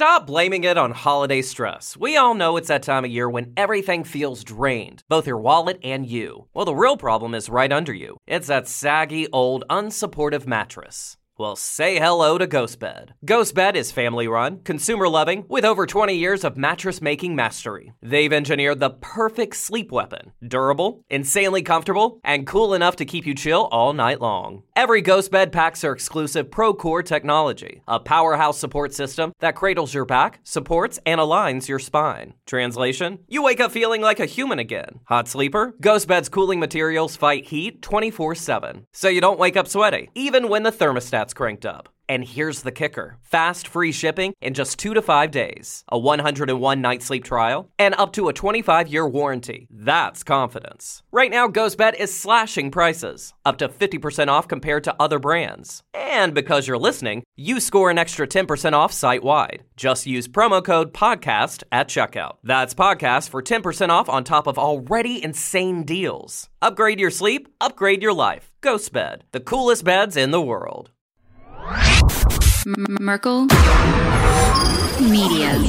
Stop blaming it on holiday stress. We all know it's that time of year when everything feels drained, both your wallet and you. Well, the real problem is right under you. It's that saggy, old, unsupportive mattress. Well, say hello to GhostBed. GhostBed is family-run, consumer-loving, with over 20 years of mattress-making mastery. They've engineered the perfect sleep weapon. Durable, insanely comfortable, and cool enough to keep you chill all night long. Every GhostBed packs their exclusive ProCore technology, a powerhouse support system that cradles your back, supports, and aligns your spine. Translation? You wake up feeling like a human again. Hot sleeper? GhostBed's cooling materials fight heat 24/7, so you don't wake up sweaty, even when the thermostat's cranked up. And here's the kicker. Fast, free shipping in just 2 to 5 days, a 101-night sleep trial, and up to a 25-year warranty. That's confidence. Right now, GhostBed is slashing prices, up to 50% off compared to other brands. And because you're listening, you score an extra 10% off site-wide. Just use promo code PODCAST at checkout. That's PODCAST for 10% off on top of already insane deals. Upgrade your sleep, upgrade your life. GhostBed, the coolest beds in the world. Merkel Media.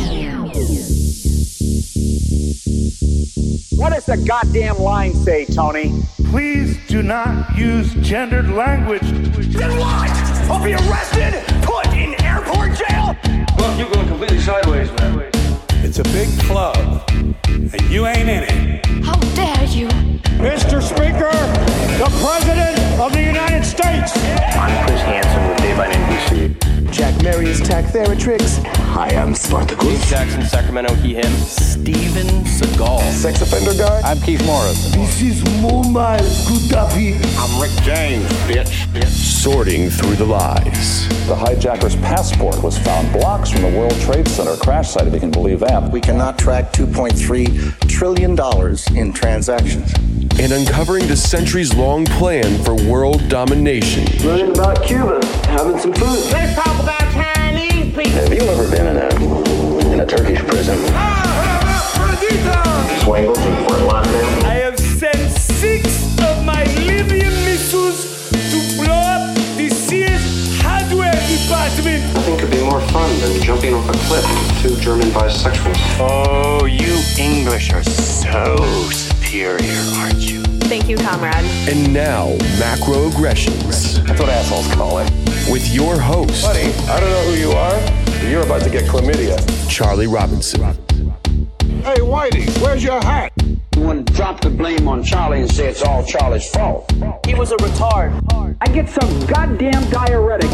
What does the goddamn line say, Tony? Please do not use gendered language. Then what? I'll be arrested, put in airport jail? Look, you're going completely sideways, man. It's a big club, and you ain't in it. How dare you? Mr. Speaker, the President of the United States. I'm Chris Hansen with Dave on NBC. Jack Marius Tack Theratrix. Hi, I'm Spartacus. Jackson, Sacramento, he, him. Steven Seagal. Sex offender guy. I'm Keith Morris. This is Muammar Gaddafi. I'm Rick James, bitch. Sorting through the lies. The hijacker's passport was found blocks from the World Trade Center crash site, if you can believe that. We cannot track $2.3 trillion in transactions. And uncovering the centuries-long plan for world domination. Learning about Cuba, having some food. Let's talk about Chinese people. Have you ever been in a Turkish prison? Swangles in Fort Lauderdale. I have sent 6 of my Libyan missiles to blow up the Sears hardware department. Nothing could be more fun than jumping off a cliff with 2 German bisexuals. Oh, you English are so superior, aren't you? Thank you, comrade. And now, macroaggressions. That's what assholes call it. With your host, Buddy, I don't know who you are, but you're about to get chlamydia. Charlie Robinson. Hey, Whitey, where's your hat? You want to drop the blame on Charlie and say it's all Charlie's fault. He was a retard. I get some goddamn diuretic.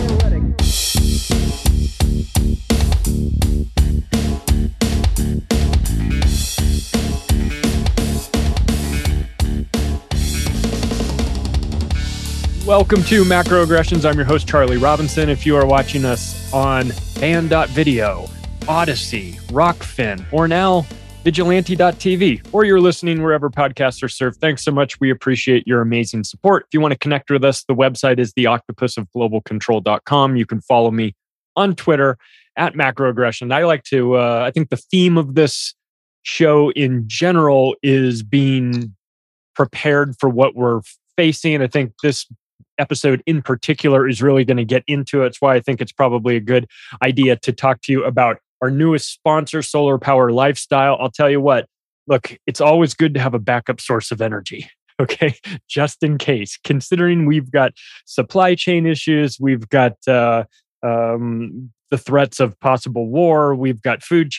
Welcome to Macroaggressions. I'm your host, Charlie Robinson. If you are watching us on Band.video, Odyssey, Rockfin, or now Vigilante.tv, or you're listening wherever podcasts are served, thanks so much. We appreciate your amazing support. If you want to connect with us, the website is theoctopusofglobalcontrol.com. You can follow me on Twitter at Macroaggression. I like to, I think the theme of this show in general is being prepared for what we're facing. I think this episode in particular is really going to get into it. It's why I think it's probably a good idea to talk to you about our newest sponsor, Solar Power Lifestyle. I'll tell you what, look, it's always good to have a backup source of energy, okay? Just in case, considering we've got supply chain issues, we've got the threats of possible war, we've got food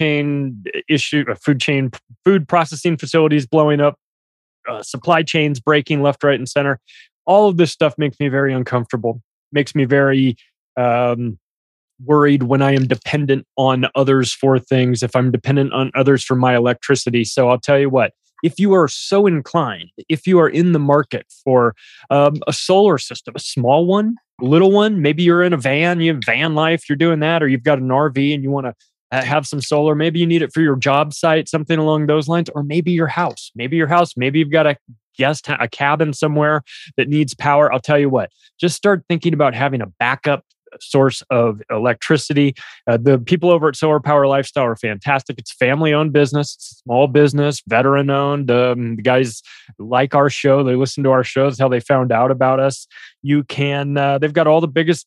processing facilities blowing up, supply chains breaking left, right, and center. All of this stuff makes me very uncomfortable, makes me very worried when I am dependent on others for things, if I'm dependent on others for my electricity. So I'll tell you what, if you are so inclined, if you are in the market for a solar system, a small one, little one, maybe you're in a van, you have van life, you're doing that, or you've got an RV and you want to have some solar, maybe you need it for your job site, something along those lines, or maybe your house, maybe you've got a cabin somewhere that needs power. I'll tell you what, just start thinking about having a backup source of electricity. The people over at Solar Power Lifestyle are fantastic. It's family-owned business, it's a small business, veteran-owned. The guys like our show. They listen to our shows, how they found out about us. You can, they've got all the biggest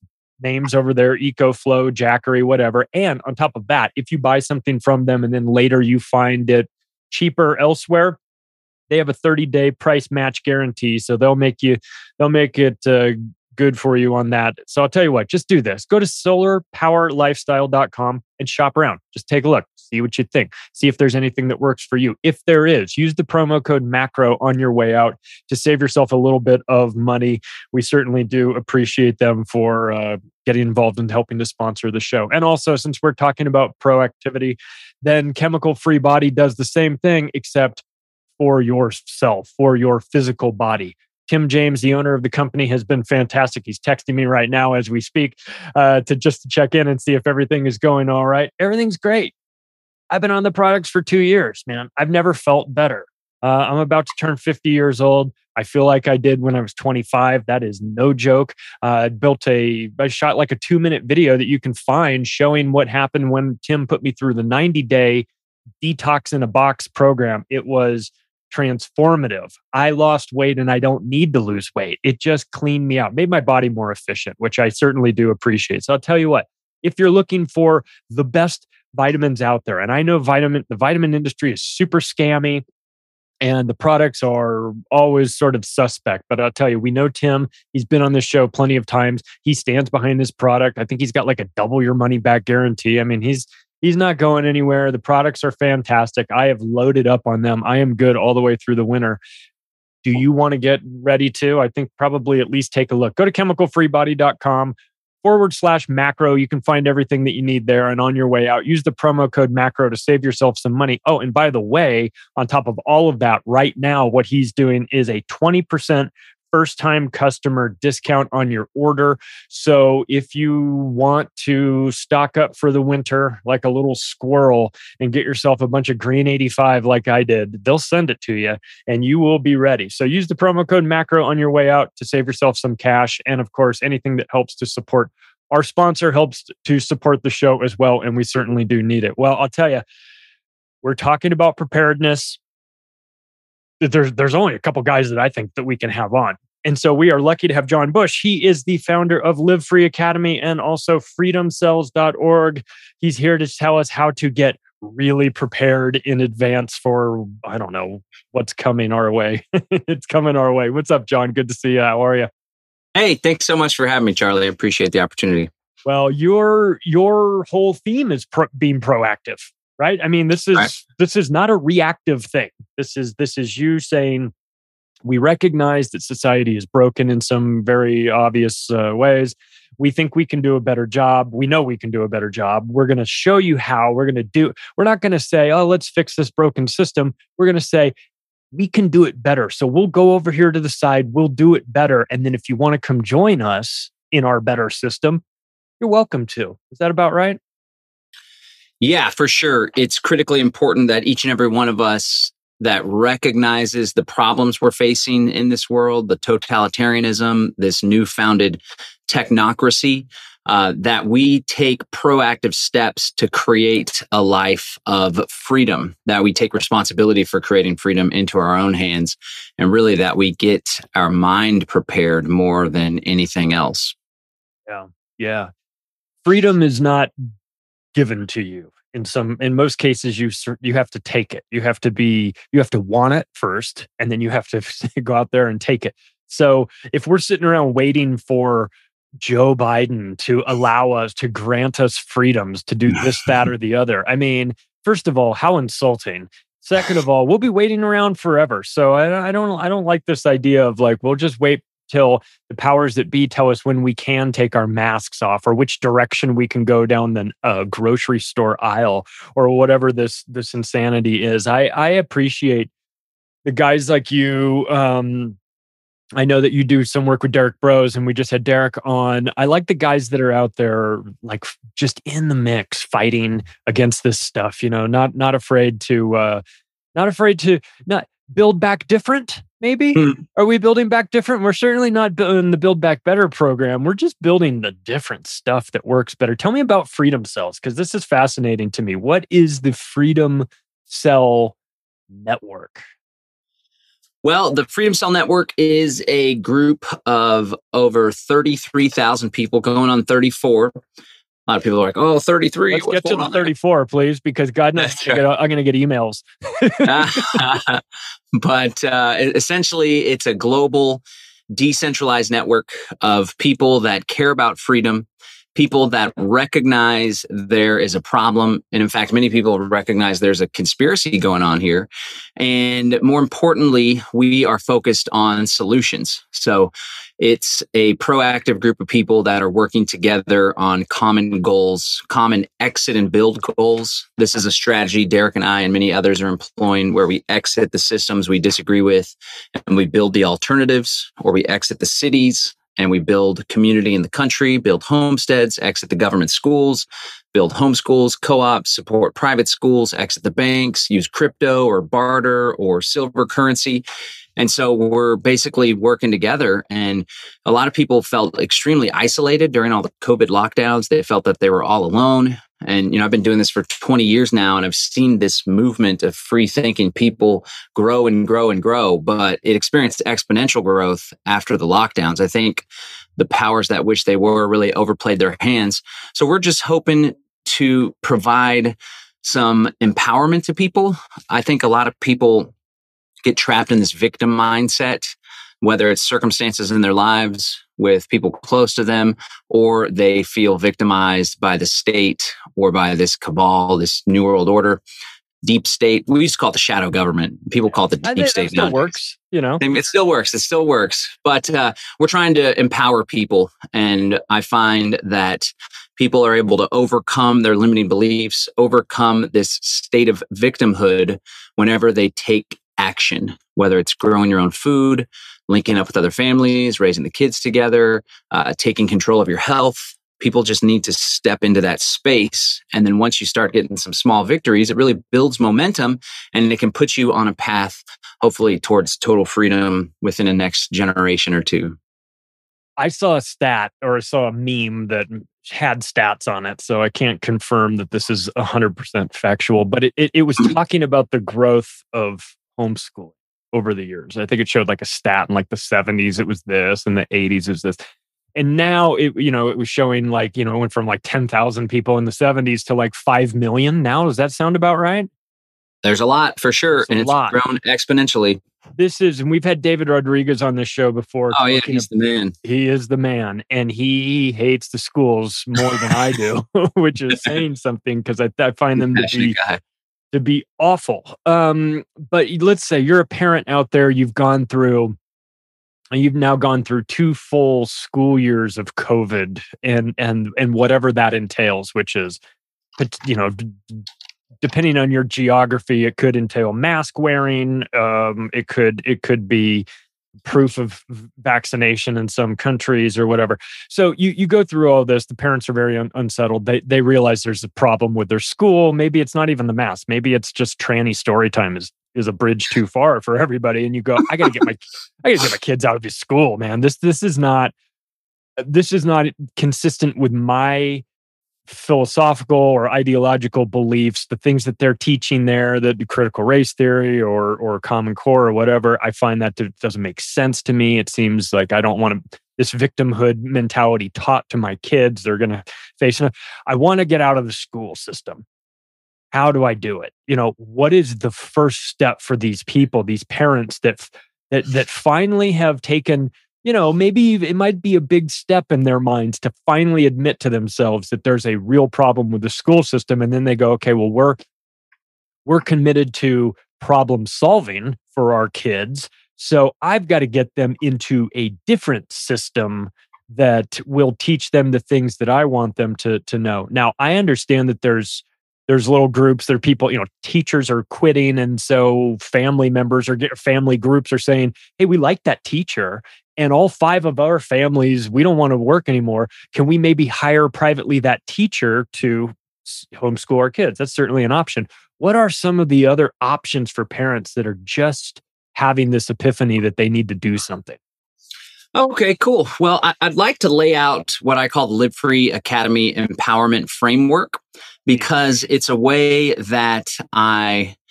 names over there, EcoFlow, Jackery, whatever. And on top of that, if you buy something from them and then later you find it cheaper elsewhere, they have a 30-day price match guarantee. So they'll make it good for you on that. So I'll tell you what, just do this. Go to solarpowerlifestyle.com and shop around. Just take a look, see what you think. See if there's anything that works for you. If there is, use the promo code MACRO on your way out to save yourself a little bit of money. We certainly do appreciate them for getting involved in helping to sponsor the show. And also, since we're talking about proactivity, then Chemical Free Body does the same thing, except for yourself, for your physical body. Tim James, the owner of the company, has been fantastic. He's texting me right now as we speak to check in and see if everything is going all right. Everything's great. I've been on the products for 2 years, man. I've never felt better. I'm about to turn 50 years old. I feel like I did when I was 25. That is no joke. I shot like a 2-minute video that you can find showing what happened when Tim put me through the 90-day detox in a box program. It was transformative. I lost weight and I don't need to lose weight. It just cleaned me out, made my body more efficient, which I certainly do appreciate. So I'll tell you what, if you're looking for the best vitamins out there, and I know the vitamin industry is super scammy and the products are always sort of suspect, but I'll tell you, we know Tim. He's been on this show plenty of times. He stands behind his product. I think he's got like a double your money back guarantee. I mean, he's not going anywhere. The products are fantastic. I have loaded up on them. I am good all the way through the winter. Do you want to get ready to? I think probably at least take a look. Go to chemicalfreebody.com/macro. You can find everything that you need there. And on your way out, use the promo code macro to save yourself some money. Oh, and by the way, on top of all of that, right now, what he's doing is a 20% first-time customer discount on your order. So if you want to stock up for the winter like a little squirrel and get yourself a bunch of Green 85 like I did, they'll send it to you and you will be ready. So use the promo code MACRO on your way out to save yourself some cash. And of course, anything that helps to support our sponsor helps to support the show as well. And we certainly do need it. Well, I'll tell you, we're talking about preparedness. There's only a couple guys that I think that we can have on. And so we are lucky to have John Bush. He is the founder of Live Free Academy and also freedomcells.org. He's here to tell us how to get really prepared in advance for, I don't know, what's coming our way. It's coming our way. What's up, John? Good to see you. How are you? Hey, thanks so much for having me, Charlie. I appreciate the opportunity. Well, your whole theme is being proactive. Right? I mean, this is not a reactive thing. This is you saying we recognize that society is broken in some very obvious ways. We think we can do a better job. We know we can do a better job. We're going to show you how. We're not going to say, oh, let's fix this broken system. We're going to say, we can do it better. So we'll go over here to the side. We'll do it better. And then if you want to come join us in our better system, you're welcome to. Is that about right? Yeah, for sure. It's critically important that each and every one of us that recognizes the problems we're facing in this world, the totalitarianism, this newfounded technocracy, that we take proactive steps to create a life of freedom, that we take responsibility for creating freedom into our own hands, and really that we get our mind prepared more than anything else. Yeah. Freedom is not given to you. In most cases, you have to take it. You have to want it first, and then you have to go out there and take it. So if we're sitting around waiting for Joe Biden to grant us freedoms to do this, that, or the other, I mean, first of all, how insulting. Second of all, we'll be waiting around forever. So I don't like this idea of like, we'll just wait till the powers that be tell us when we can take our masks off or which direction we can go down the grocery store aisle or whatever this insanity is. I appreciate the guys like you. I know that you do some work with Derek Bros, and we just had Derek on. I like the guys that are out there, like just in the mix, fighting against this stuff. You know, not afraid to build back different. Maybe Are we building back different? We're certainly not building the Build Back Better program. We're just building the different stuff that works better. Tell me about Freedom Cells, because this is fascinating to me. What is the Freedom Cell Network? Well, the Freedom Cell Network is a group of over 33,000 people, going on 34. A lot of people are like, oh, 33. Let's get to the 34, please, because God knows I'm going to get emails. But essentially, it's a global, decentralized network of people that care about freedom, people that recognize there is a problem. And in fact, many people recognize there's a conspiracy going on here. And more importantly, we are focused on solutions. So it's a proactive group of people that are working together on common goals, common exit and build goals. This is a strategy Derek and I and many others are employing, where we exit the systems we disagree with and we build the alternatives, or we exit the cities and we build community in the country, build homesteads, exit the government schools, build homeschools, co-ops, support private schools, exit the banks, use crypto or barter or silver currency. And so we're basically working together. And a lot of people felt extremely isolated during all the COVID lockdowns. They felt that they were all alone. And, I've been doing this for 20 years now, and I've seen this movement of free thinking people grow and grow and grow, but it experienced exponential growth after the lockdowns. I think the powers that wish they were really overplayed their hands. So we're just hoping to provide some empowerment to people. I think a lot of people get trapped in this victim mindset, whether it's circumstances in their lives with people close to them, or they feel victimized by the state or by this cabal, this New World Order, deep state. We used to call it the shadow government. People call it the deep state. It still works, It still works. It still works. But we're trying to empower people. And I find that people are able to overcome their limiting beliefs, overcome this state of victimhood whenever they take action, whether it's growing your own food, linking up with other families, raising the kids together, taking control of your health. People just need to step into that space. And then once you start getting some small victories, it really builds momentum, and it can put you on a path, hopefully, towards total freedom within the next generation or two. I saw a meme that had stats on it, so I can't confirm that this is 100% factual, but it was talking about the growth of homeschooling over the years. I think it showed like a stat in like the 70s, it was this, and the 80s is this. And now it was showing like, it went from like 10,000 people in the 70s to like 5 million now. Does that sound about right? There's a lot for sure. And it's grown exponentially. And we've had David Rodriguez on this show before. Oh yeah, he's the man. He is the man. And he hates the schools more than I do, which is saying something, because I find them to be awful. But let's say you're a parent out there, you've now gone through 2 full school years of COVID and whatever that entails, which is, depending on your geography, it could entail mask wearing. It could be proof of vaccination in some countries or whatever. So you go through all this. The parents are very unsettled. They realize there's a problem with their school. Maybe it's not even the mask. Maybe it's just tranny story time is a bridge too far for everybody. And you go, I gotta get my kids out of this school, man. This is not consistent with my philosophical or ideological beliefs, the things that they're teaching there, the critical race theory or Common Core or whatever. I find that doesn't make sense to me. It seems like I don't want this victimhood mentality taught to my kids. They're going to face it. I want to get out of the school system. How do I do it? What is the first step for these people, these parents that finally have taken, maybe it might be a big step in their minds to finally admit to themselves that there's a real problem with the school system. And then they go, okay, well, we're committed to problem solving for our kids. So I've got to get them into a different system that will teach them the things that I want them to know. Now, I understand that there's little groups, there are people, teachers are quitting. And so family groups are saying, hey, we like that teacher. And all 5 of our families, we don't want to work anymore. Can we maybe hire privately that teacher to homeschool our kids? That's certainly an option. What are some of the other options for parents that are just having this epiphany that they need to do something? Okay, cool. Well, I'd like to lay out what I call the Live Free Academy Empowerment Framework, because it's a way that I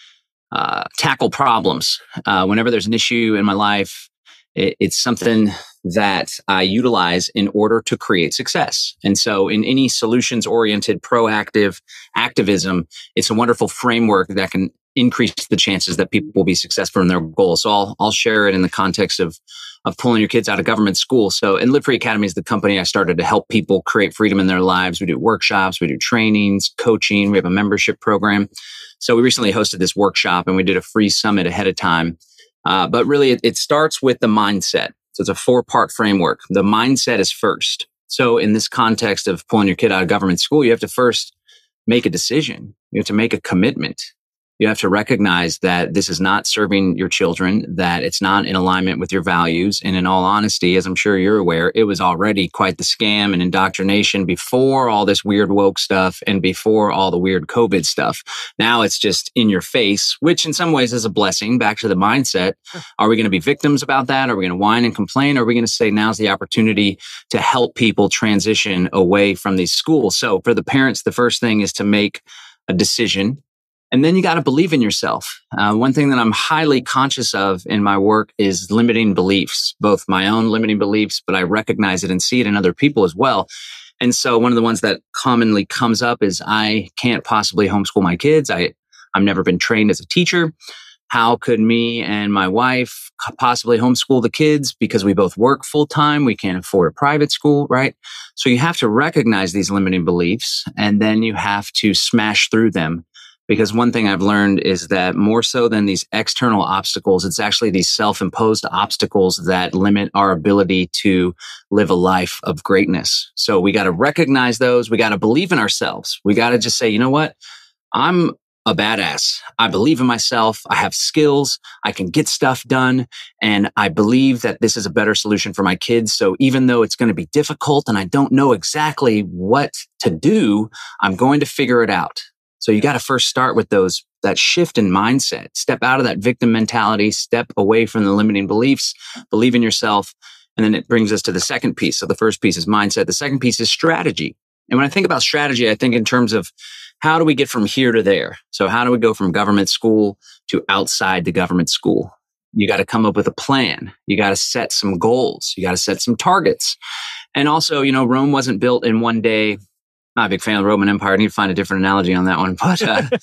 tackle problems. Whenever there's an issue in my life, it's something that I utilize in order to create success. And so in any solutions-oriented, proactive activism, it's a wonderful framework that can increase the chances that people will be successful in their goals. So I'll share it in the context of pulling your kids out of government school. So, and Live Free Academy is the company I started to help people create freedom in their lives. We do workshops, we do trainings, coaching, we have a membership program. So we recently hosted this workshop and we did a free summit ahead of time. But really it starts with the mindset. So it's a 4-part framework. The mindset is first. So in this context of pulling your kid out of government school, you have to first make a decision. You have to make a commitment. You have to recognize that this is not serving your children, that it's not in alignment with your values. And in all honesty, as I'm sure you're aware, it was already quite the scam and indoctrination before all this weird woke stuff and before all the weird COVID stuff. Now it's just in your face, which in some ways is a blessing. Back to the mindset. Are we going to be victims about that? Are we going to whine and complain? Or are we going to say now's the opportunity to help people transition away from these schools? So for the parents, the first thing is to make a decision. And then you got to believe in yourself. One thing that I'm highly conscious of in my work is limiting beliefs, both my own limiting beliefs, but I recognize it and see it in other people as well. And so one of the ones that commonly comes up is I can't possibly homeschool my kids. I've never been trained as a teacher. How could me and my wife possibly homeschool the kids because we both work full time? We can't afford a private school, right? So you have to recognize these limiting beliefs and then you have to smash through them. Because one thing I've learned is that more so than these external obstacles, it's actually these self-imposed obstacles that limit our ability to live a life of greatness. So we got to recognize those. We got to believe in ourselves. We got to just say, you know what? I'm a badass. I believe in myself. I have skills. I can get stuff done. And I believe that this is a better solution for my kids. So even though it's going to be difficult and I don't know exactly what to do, I'm going to figure it out. So you got to first start with that shift in mindset, step out of that victim mentality, step away from the limiting beliefs, believe in yourself. And then it brings us to the second piece. So the first piece is mindset. The second piece is strategy. And when I think about strategy, I think in terms of how do we get from here to there? So how do we go from government school to outside the government school? You got to come up with a plan. You got to set some goals. You got to set some targets. And also, Rome wasn't built in one day. Not a big fan of the Roman Empire. I need to find a different analogy on that one. But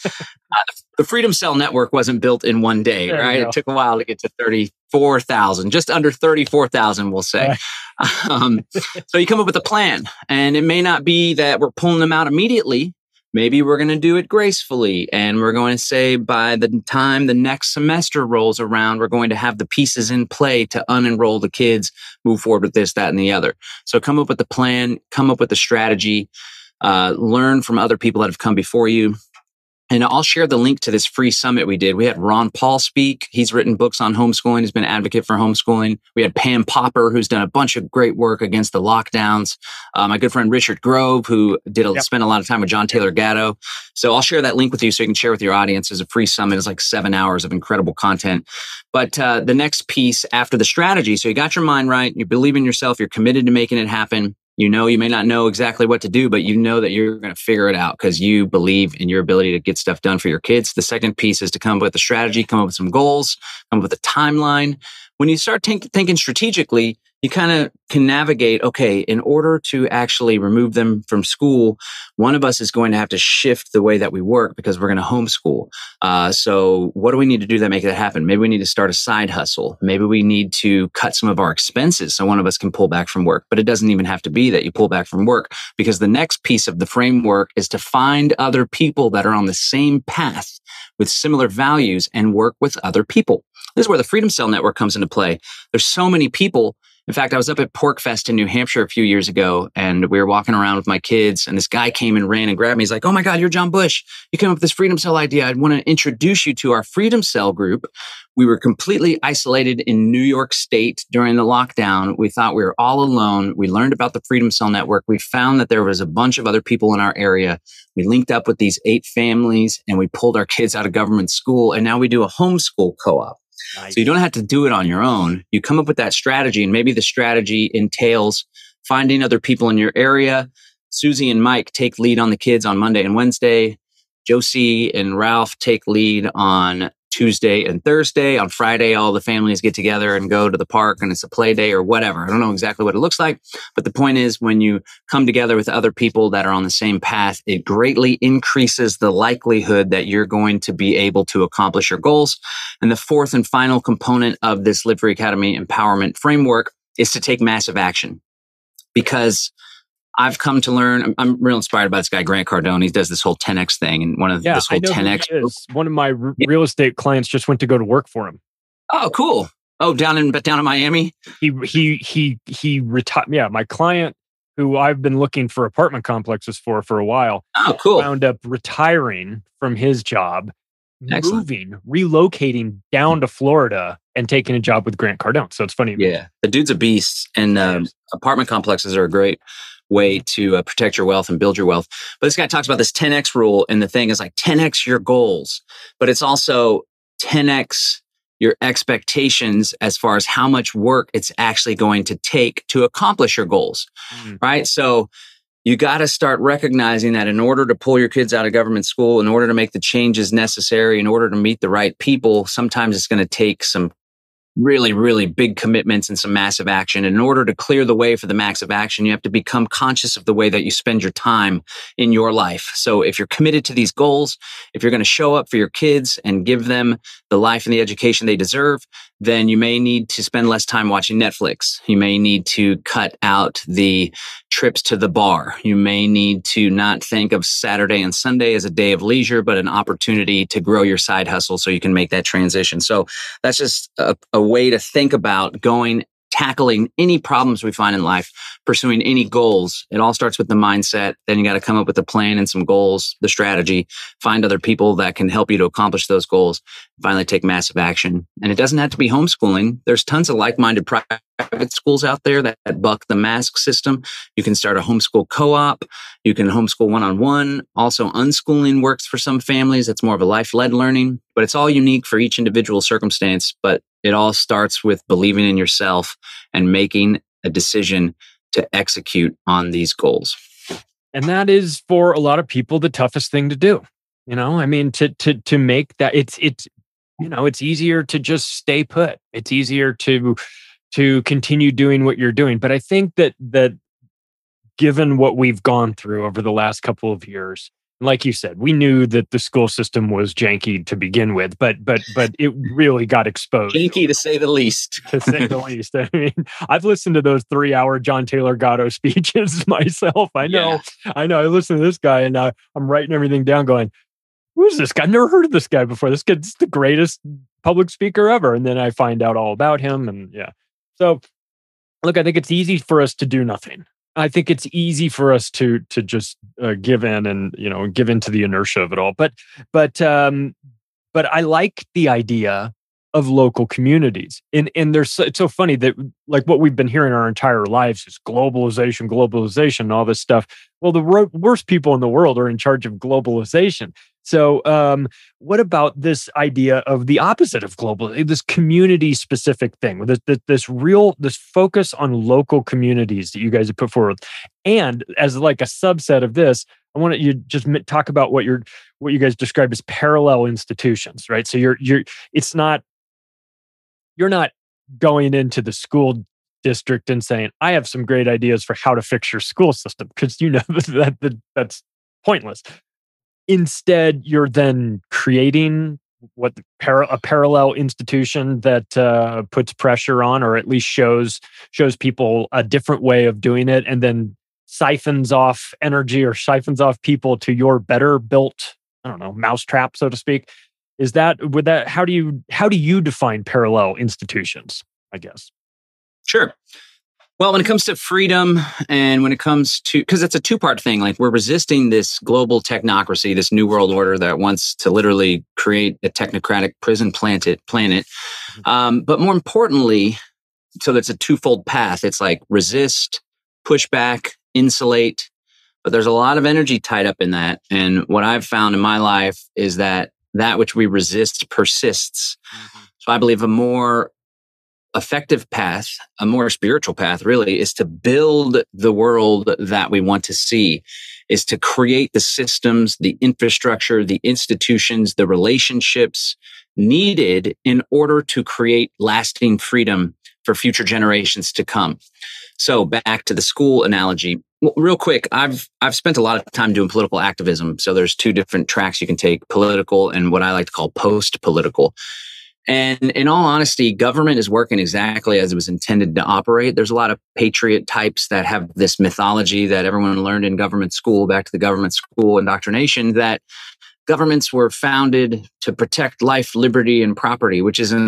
the Freedom Cell network wasn't built in one day, right? It took a while to get to 34,000, just under 34,000, we'll say. So you come up with a plan. And it may not be that we're pulling them out immediately. Maybe we're going to do it gracefully. And we're going to say by the time the next semester rolls around, we're going to have the pieces in play to unenroll the kids, move forward with this, that, and the other. So come up with the plan, come up with the strategy. Learn from other people that have come before you. And I'll share the link to this free summit we did. We had Ron Paul speak. He's written books on homeschooling. He's been an advocate for homeschooling. We had Pam Popper, who's done a bunch of great work against the lockdowns. My good friend Richard Grove, who spent a lot of time with John Taylor Gatto. So I'll share that link with you so you can share with your audience. As a free summit. It's like 7 hours of incredible content. But the next piece after the strategy, so you got your mind right. You believe in yourself. You're committed to making it happen. You may not know exactly what to do, but you know that you're going to figure it out because you believe in your ability to get stuff done for your kids. The second piece is to come up with a strategy, come up with some goals, come up with a timeline. When you start thinking strategically, you kind of can navigate, okay, in order to actually remove them from school, one of us is going to have to shift the way that we work because we're going to homeschool. So what do we need to do to make that happen? Maybe we need to start a side hustle. Maybe we need to cut some of our expenses so one of us can pull back from work. But it doesn't even have to be that you pull back from work because the next piece of the framework is to find other people that are on the same path with similar values and work with other people. This is where the Freedom Cell Network comes into play. There's so many people. In fact, I was up at PorcFest in New Hampshire a few years ago, and we were walking around with my kids, and this guy came and ran and grabbed me. He's like, "Oh my God, you're John Bush. You came up with this Freedom Cell idea. I'd want to introduce you to our Freedom Cell group." We were completely isolated in New York State during the lockdown. We thought we were all alone. We learned about the Freedom Cell Network. We found that there was a bunch of other people in our area. We linked up with these 8 families, and we pulled our kids out of government school, and now we do a homeschool co-op. Nice. So you don't have to do it on your own. You come up with that strategy, and maybe the strategy entails finding other people in your area. Susie and Mike take lead on the kids on Monday and Wednesday. Josie and Ralph take lead on Tuesday and Thursday. On Friday, all the families get together and go to the park and it's a play day or whatever. I don't know exactly what it looks like, but the point is when you come together with other people that are on the same path, it greatly increases the likelihood that you're going to be able to accomplish your goals. And the fourth and final component of this Live Free Academy empowerment framework is to take massive action. Because I've come to learn, I'm real inspired by this guy, Grant Cardone. He does this whole 10X thing, and this whole 10X. One of my real estate clients just went to go to work for him. Oh, cool. Oh, down in Miami. He retired. Yeah, my client, who I've been looking for apartment complexes for a while. Oh, cool. Wound up retiring from his job, relocating down to Florida, and taking a job with Grant Cardone. So it's funny. Yeah, the dude's a beast, and apartment complexes are a great way to protect your wealth and build your wealth. But this guy talks about this 10X rule, and the thing is like 10X your goals, but it's also 10X your expectations as far as how much work it's actually going to take to accomplish your goals, right? So you got to start recognizing that in order to pull your kids out of government school, in order to make the changes necessary, in order to meet the right people, sometimes it's going to take some really, really big commitments and some massive action. And in order to clear the way for the massive action, you have to become conscious of the way that you spend your time in your life. So if you're committed to these goals, if you're going to show up for your kids and give them the life and the education they deserve, then you may need to spend less time watching Netflix. You may need to cut out the trips to the bar. You may need to not think of Saturday and Sunday as a day of leisure, but an opportunity to grow your side hustle so you can make that transition. So that's just a way to think about tackling any problems we find in life, pursuing any goals. It all starts with the mindset. Then you got to come up with a plan and some goals, the strategy, find other people that can help you to accomplish those goals, finally take massive action. And it doesn't have to be homeschooling. There's tons of like-minded private schools out there that buck the mask system. You can start a homeschool co-op. You can homeschool one-on-one. Also, unschooling works for some families. It's more of a life-led learning, but it's all unique for each individual circumstance. But it all starts with believing in yourself and making a decision to execute on these goals. And that is, for a lot of people, the toughest thing to do. I mean, to make that, it's easier to just stay put. It's easier to continue doing what you're doing. But I think that given what we've gone through over the last couple of years, like you said, we knew that the school system was janky to begin with, but it really got exposed. Janky, to say the least. To say the least. I mean, I've listened to those 3-hour John Taylor Gatto speeches myself. I know. I listen to this guy, and I'm writing everything down going, who's this guy? I've never heard of this guy before. This guy's the greatest public speaker ever. And then I find out all about him. And yeah. So look, I think it's easy for us to do nothing. I think it's easy for us to just give in and, give into the inertia of it all. But I like the idea of local communities. And it's so funny that like what we've been hearing our entire lives is globalization, and all this stuff. Well, the worst people in the world are in charge of globalization. So what about this idea of the opposite of global, this community-specific thing, this focus on local communities that you guys have put forward? And as like a subset of this, I want you to just talk about what you guys describe as parallel institutions, right? So you're not going into the school district and saying, I have some great ideas for how to fix your school system, because that's pointless. Instead, you're then creating a parallel institution that puts pressure on, or at least shows people a different way of doing it, and then siphons off energy or siphons off people to your better built, mousetrap, so to speak. How do you define parallel institutions, I guess? Sure. Well, when it comes to freedom, and when it comes to, because it's a two-part thing, like we're resisting this global technocracy, this new world order that wants to literally create a technocratic prison planet. But more importantly, so that's a twofold path. It's like resist, push back, insulate. But there's a lot of energy tied up in that. And what I've found in my life is that which we resist persists. Mm-hmm. So I believe a more effective path, a more spiritual path really, is to build the world that we want to see. is to create the systems, the infrastructure, the institutions, the relationships needed in order to create lasting freedom for future generations to come. So back to the school analogy. Well, real quick, I've spent a lot of time doing political activism. So there's two different tracks you can take, political and what I like to call post-political. And in all honesty, government is working exactly as it was intended to operate. There's a lot of patriot types that have this mythology that everyone learned in government school, back to the government school indoctrination, that governments were founded to protect life, liberty, and property, which is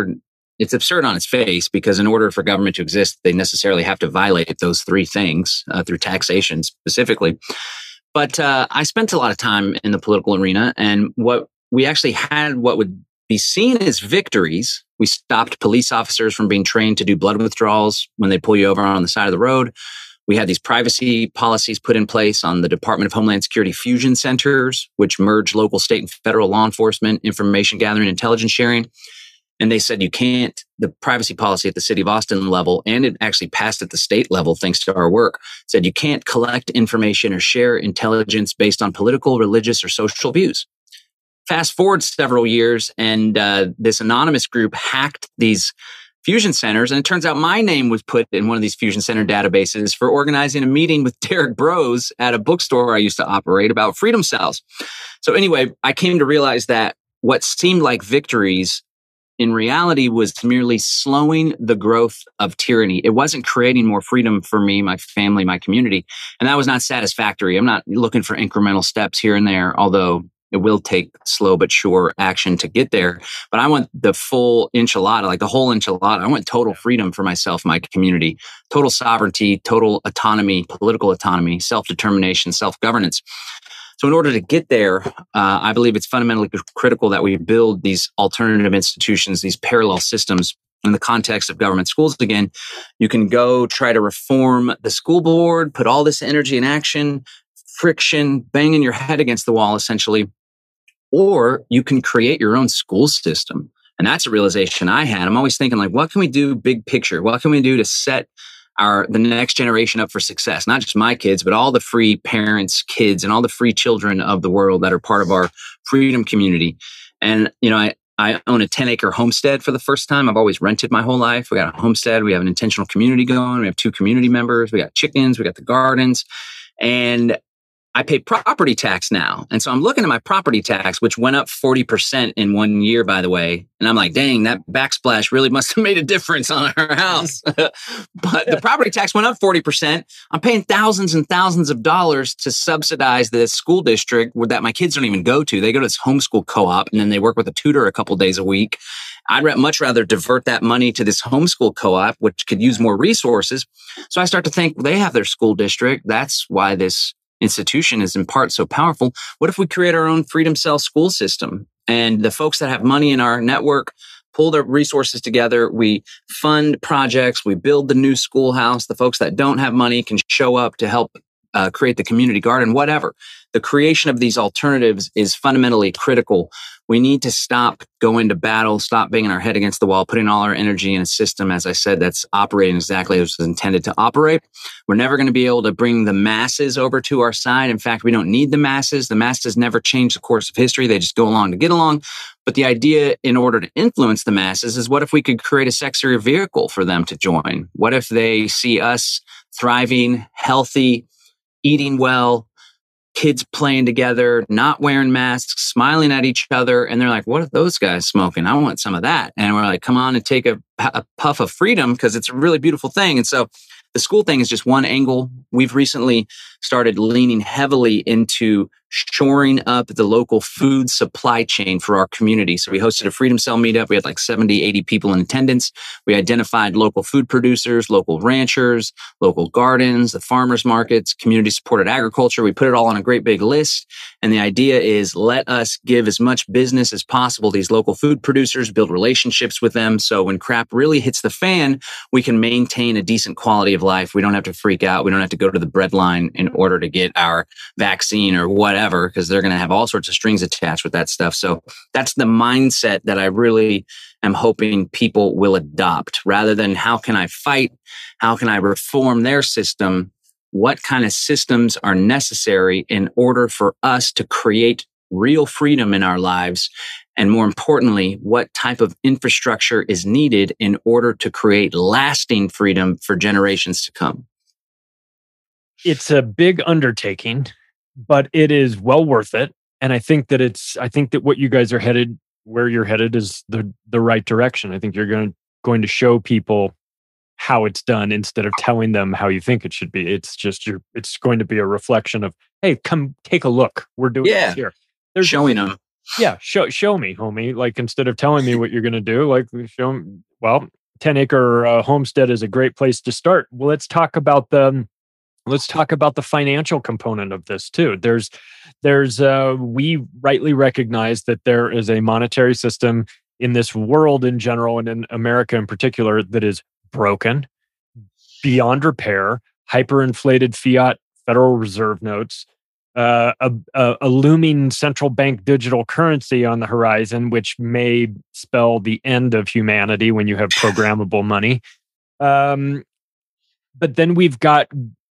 it's absurd on its face, because in order for government to exist, they necessarily have to violate those three things through taxation specifically. But I spent a lot of time in the political arena, and what we actually had, what would be seen as victories. We stopped police officers from being trained to do blood withdrawals when they pull you over on the side of the road. We had these privacy policies put in place on the Department of Homeland Security fusion centers, which merge local, state, and federal law enforcement, information gathering, intelligence sharing. And they said the privacy policy at the city of Austin level, and it actually passed at the state level thanks to our work, said you can't collect information or share intelligence based on political, religious, or social views. Fast forward several years, and this anonymous group hacked these fusion centers. And it turns out my name was put in one of these fusion center databases for organizing a meeting with Derek Bros at a bookstore I used to operate about freedom cells. So anyway, I came to realize that what seemed like victories in reality was merely slowing the growth of tyranny. It wasn't creating more freedom for me, my family, my community. And that was not satisfactory. I'm not looking for incremental steps here and there, although it will take slow but sure action to get there. But I want the full enchilada, like the whole enchilada. I want total freedom for myself, my community, total sovereignty, total autonomy, political autonomy, self-determination, self-governance. So in order to get there, I believe it's fundamentally critical that we build these alternative institutions, these parallel systems. In the context of government schools, again, you can go try to reform the school board, put all this energy in action, friction, banging your head against the wall, essentially. Or you can create your own school system. And that's a realization I had. I'm always thinking, like, what can we do big picture? What can we do to set the next generation up for success? Not just my kids, but all the free parents' kids and all the free children of the world that are part of our freedom community. And, I own a 10-acre homestead for the first time. I've always rented my whole life. We got a homestead. We have an intentional community going. We have 2 community members. We got chickens. We got the gardens. And I pay property tax now. And so I'm looking at my property tax, which went up 40% in 1 year, by the way. And I'm like, dang, that backsplash really must have made a difference on our house. But the property tax went up 40%. I'm paying thousands and thousands of dollars to subsidize this school district that my kids don't even go to. They go to this homeschool co-op, and then they work with a tutor a couple days a week. I'd much rather divert that money to this homeschool co-op, which could use more resources. So I start to think, well, they have their school district. That's why this institution is in part so powerful. What if we create our own Freedom Cell school system? And the folks that have money in our network pull their resources together. We fund projects. We build the new schoolhouse. The folks that don't have money can show up to help create the community garden, whatever. The creation of these alternatives is fundamentally critical. We need to stop going to battle, stop banging our head against the wall, putting all our energy in a system, as I said, that's operating exactly as it was intended to operate. We're never going to be able to bring the masses over to our side. In fact, we don't need the masses. The masses never change the course of history. They just go along to get along. But the idea, in order to influence the masses, is what if we could create a sexier vehicle for them to join? What if they see us thriving, healthy, eating well, kids playing together, not wearing masks, smiling at each other. And they're like, what if those guys smoking? I want some of that. And we're like, come on and take a puff of freedom, because it's a really beautiful thing. And so the school thing is just one angle. We've recently started leaning heavily into shoring up the local food supply chain for our community. So we hosted a Freedom Cell meetup. We had like 70, 80 people in attendance. We identified local food producers, local ranchers, local gardens, the farmers markets, community supported agriculture. We put it all on a great big list. And the idea is, let us give as much business as possible to these local food producers, build relationships with them. So when crap really hits the fan, we can maintain a decent quality of life. We don't have to freak out. We don't have to go to the bread line in order to get our vaccine or whatever, because they're going to have all sorts of strings attached with that stuff. So that's the mindset that I really am hoping people will adopt, rather than how can I fight? How can I reform their system? what kind of systems are necessary in order for us to create real freedom in our lives. And more importantly, what type of infrastructure is needed in order to create lasting freedom for generations to come. It's a big undertaking, but it is well worth it. And I think that what you guys are headed, where you're headed, is the right direction. I think you're going to show people how it's done instead of telling them how you think it should be. It's going to be a reflection of, hey, come take a look. We're doing this here. They're showing them. Yeah, show me, homie. Like, instead of telling me what you're going to do, like, show me. Well, 10 Acre Homestead is a great place to start. Well, let's talk about the financial component of this too. We rightly recognize that there is a monetary system in this world in general, and in America in particular, that is broken, beyond repair, hyperinflated fiat Federal Reserve notes, a looming central bank digital currency on the horizon, which may spell the end of humanity when you have programmable money. But then we've got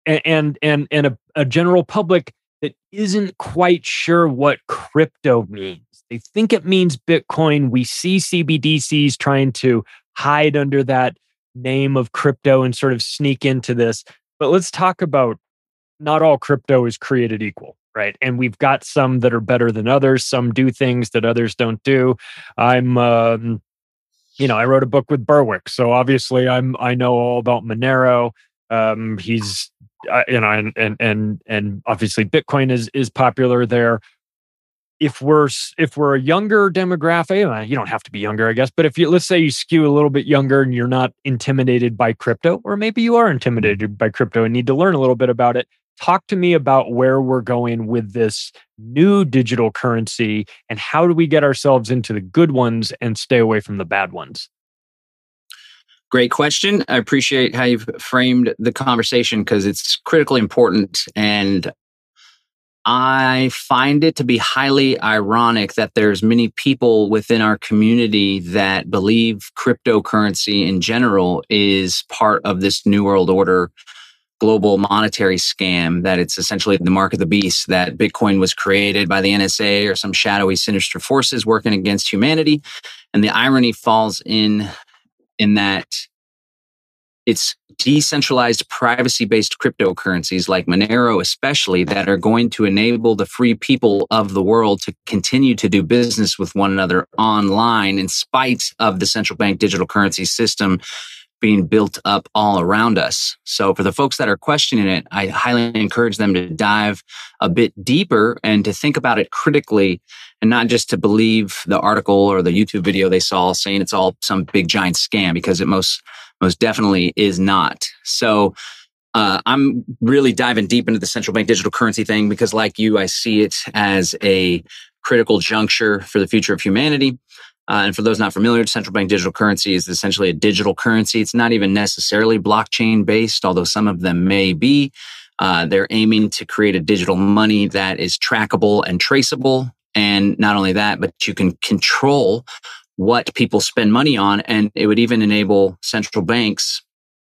a general public that isn't quite sure what crypto means. They think it means Bitcoin. We see CBDCs trying to hide under that name of crypto and sort of sneak into this. But let's talk about, not all crypto is created equal, right? And we've got some that are better than others. Some do things that others don't do. I wrote a book with Berwick, so obviously I know all about Monero. He's and obviously Bitcoin is popular there. If we're a younger demographic, you don't have to be younger, I guess, but let's say you skew a little bit younger and you're not intimidated by crypto, or maybe you are intimidated by crypto and need to learn a little bit about it. Talk to me about where we're going with this new digital currency, and how do we get ourselves into the good ones and stay away from the bad ones? Great question. I appreciate how you've framed the conversation, because it's critically important. And I find it to be highly ironic that there's many people within our community that believe cryptocurrency in general is part of this New World Order global monetary scam, that it's essentially the mark of the beast, that Bitcoin was created by the NSA or some shadowy, sinister forces working against humanity. And the irony falls in that it's decentralized, privacy-based cryptocurrencies like Monero especially that are going to enable the free people of the world to continue to do business with one another online in spite of the central bank digital currency system being built up all around us. So for the folks that are questioning it, I highly encourage them to dive a bit deeper and to think about it critically, and not just to believe the article or the YouTube video they saw saying it's all some big giant scam, because it most definitely is not. So I'm really diving deep into the central bank digital currency thing because, like you, I see it as a critical juncture for the future of humanity. And for those not familiar, central bank digital currency is essentially a digital currency. It's not even necessarily blockchain based, although some of them may be. They're aiming to create a digital money that is trackable and traceable. And not only that, but you can control what people spend money on. And it would even enable central banks,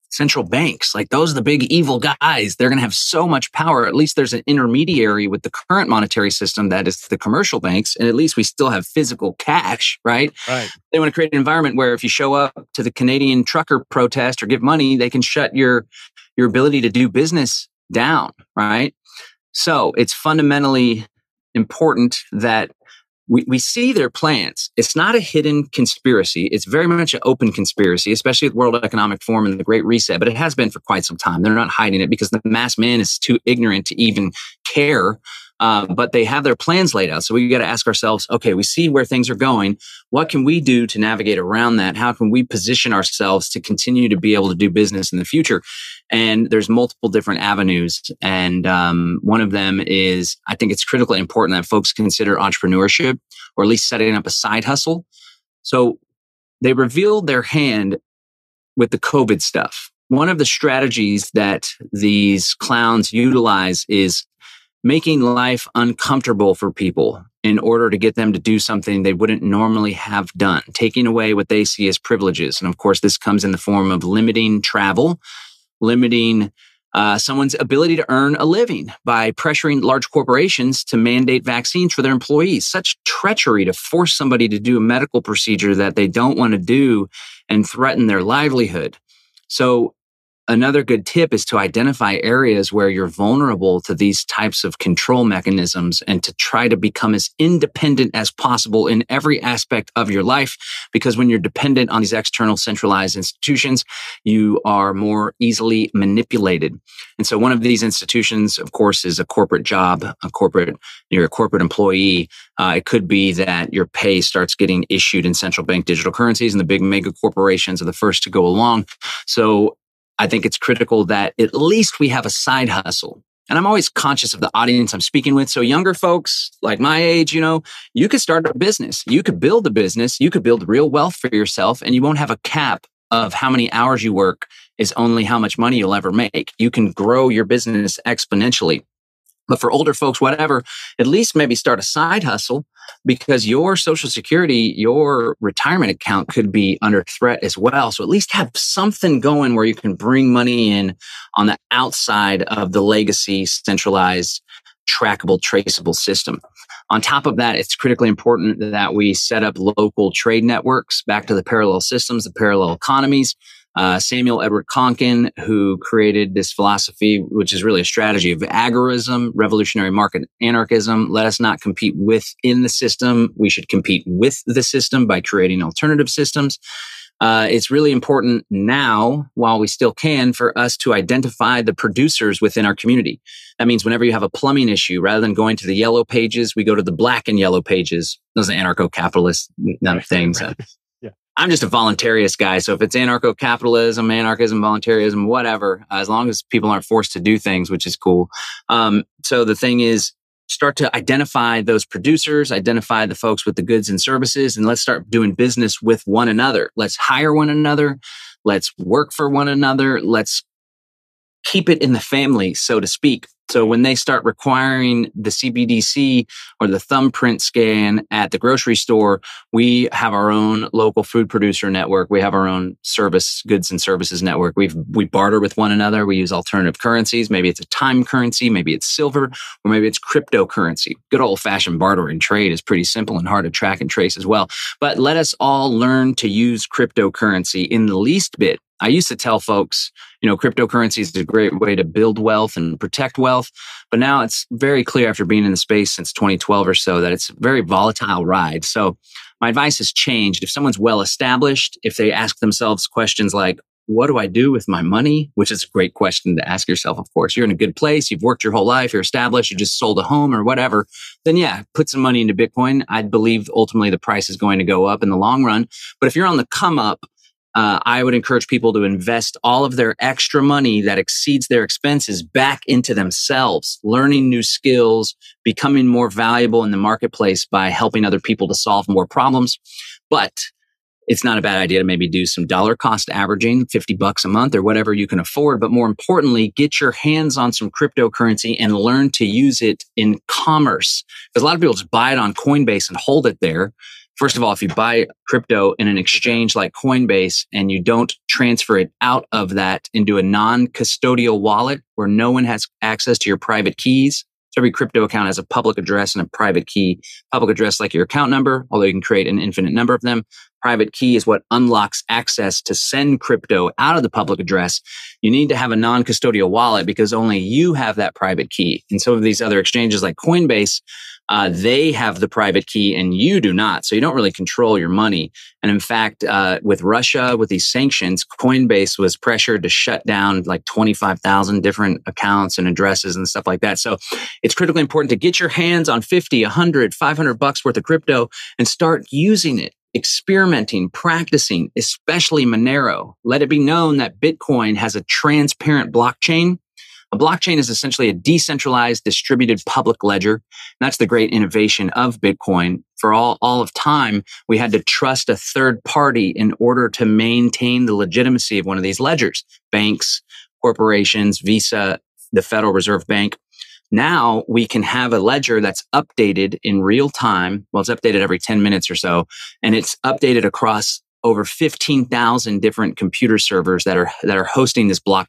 like those are the big evil guys. They're going to have so much power. At least there's an intermediary with the current monetary system that is the commercial banks. And at least we still have physical cash, right? Right. They want to create an environment where if you show up to the Canadian trucker protest or give money, they can shut your ability to do business down, right? So it's fundamentally important that we see their plans. It's not a hidden conspiracy. It's very much an open conspiracy, especially with World Economic Forum and the Great Reset, but it has been for quite some time. They're not hiding it because the mass man is too ignorant to even care. But they have their plans laid out. So we got to ask ourselves, okay, we see where things are going. What can we do to navigate around that? How can we position ourselves to continue to be able to do business in the future? And there's multiple different avenues. And one of them is, I think it's critically important that folks consider entrepreneurship, or at least setting up a side hustle. So they revealed their hand with the COVID stuff. One of the strategies that these clowns utilize is making life uncomfortable for people in order to get them to do something they wouldn't normally have done, taking away what they see as privileges. And of course, this comes in the form of limiting travel, limiting someone's ability to earn a living by pressuring large corporations to mandate vaccines for their employees. Such treachery to force somebody to do a medical procedure that they don't want to do and threaten their livelihood. So another good tip is to identify areas where you're vulnerable to these types of control mechanisms and to try to become as independent as possible in every aspect of your life. Because when you're dependent on these external centralized institutions, you are more easily manipulated. And so one of these institutions, of course, is a corporate job, you're a corporate employee. It could be that your pay starts getting issued in central bank digital currencies, and the big mega corporations are the first to go along. So I think it's critical that at least we have a side hustle. And I'm always conscious of the audience I'm speaking with. So younger folks like my age, you could start a business. You could build a business. You could build real wealth for yourself, and you won't have a cap of how many hours you work is only how much money you'll ever make. You can grow your business exponentially. But for older folks, whatever, at least maybe start a side hustle, because your Social Security, your retirement account could be under threat as well. So at least have something going where you can bring money in on the outside of the legacy, centralized, trackable, traceable system. On top of that, it's critically important that we set up local trade networks, back to the parallel systems, the parallel economies. Samuel Edward Konkin, who created this philosophy, which is really a strategy of agorism, revolutionary market anarchism. Let us not compete within the system. We should compete with the system by creating alternative systems. It's really important now, while we still can, for us to identify the producers within our community. That means whenever you have a plumbing issue, rather than going to the yellow pages, we go to the black and yellow pages. Those are anarcho-capitalist things. I'm just a voluntarist guy. So if it's anarcho-capitalism, anarchism, voluntarism, whatever, as long as people aren't forced to do things, which is cool. So the thing is, start to identify those producers, identify the folks with the goods and services, and let's start doing business with one another. Let's hire one another. Let's work for one another. Let's keep it in the family, so to speak. So when they start requiring the CBDC or the thumbprint scan at the grocery store, we have our own local food producer network. We have our own goods and services network. We barter with one another. We use alternative currencies. Maybe it's a time currency, maybe it's silver, or maybe it's cryptocurrency. Good old-fashioned bartering trade is pretty simple and hard to track and trace as well. But let us all learn to use cryptocurrency in the least bit. I used to tell folks, cryptocurrency is a great way to build wealth and protect wealth. But now it's very clear after being in the space since 2012 or so that it's a very volatile ride. So my advice has changed. If someone's well established, if they ask themselves questions like, what do I do with my money? Which is a great question to ask yourself, of course. You're in a good place. You've worked your whole life. You're established. You just sold a home or whatever. Then yeah, put some money into Bitcoin. I believe ultimately the price is going to go up in the long run. But if you're on the come up, I would encourage people to invest all of their extra money that exceeds their expenses back into themselves, learning new skills, becoming more valuable in the marketplace by helping other people to solve more problems. But it's not a bad idea to maybe do some dollar cost averaging, $50 a month or whatever you can afford. But more importantly, get your hands on some cryptocurrency and learn to use it in commerce. Because a lot of people just buy it on Coinbase and hold it there. First of all, if you buy crypto in an exchange like Coinbase and you don't transfer it out of that into a non-custodial wallet where no one has access to your private keys, so every crypto account has a public address and a private key. Public address like your account number, although you can create an infinite number of them. Private key is what unlocks access to send crypto out of the public address. You need to have a non-custodial wallet because only you have that private key. And some of these other exchanges like Coinbase, they have the private key and you do not. So you don't really control your money. And in fact, with Russia, with these sanctions, Coinbase was pressured to shut down like 25,000 different accounts and addresses and stuff like that. So it's critically important to get your hands on 50, 100, $500 worth of crypto and start using it. Experimenting, practicing, especially Monero. Let it be known that Bitcoin has a transparent blockchain. A blockchain is essentially a decentralized, distributed public ledger. And that's the great innovation of Bitcoin. For all of time, we had to trust a third party in order to maintain the legitimacy of one of these ledgers. Banks, corporations, Visa, the Federal Reserve Bank. Now we can have a ledger that's updated in real time. Well, it's updated every 10 minutes or so, and it's updated across over 15,000 different computer servers that are hosting this blockchain.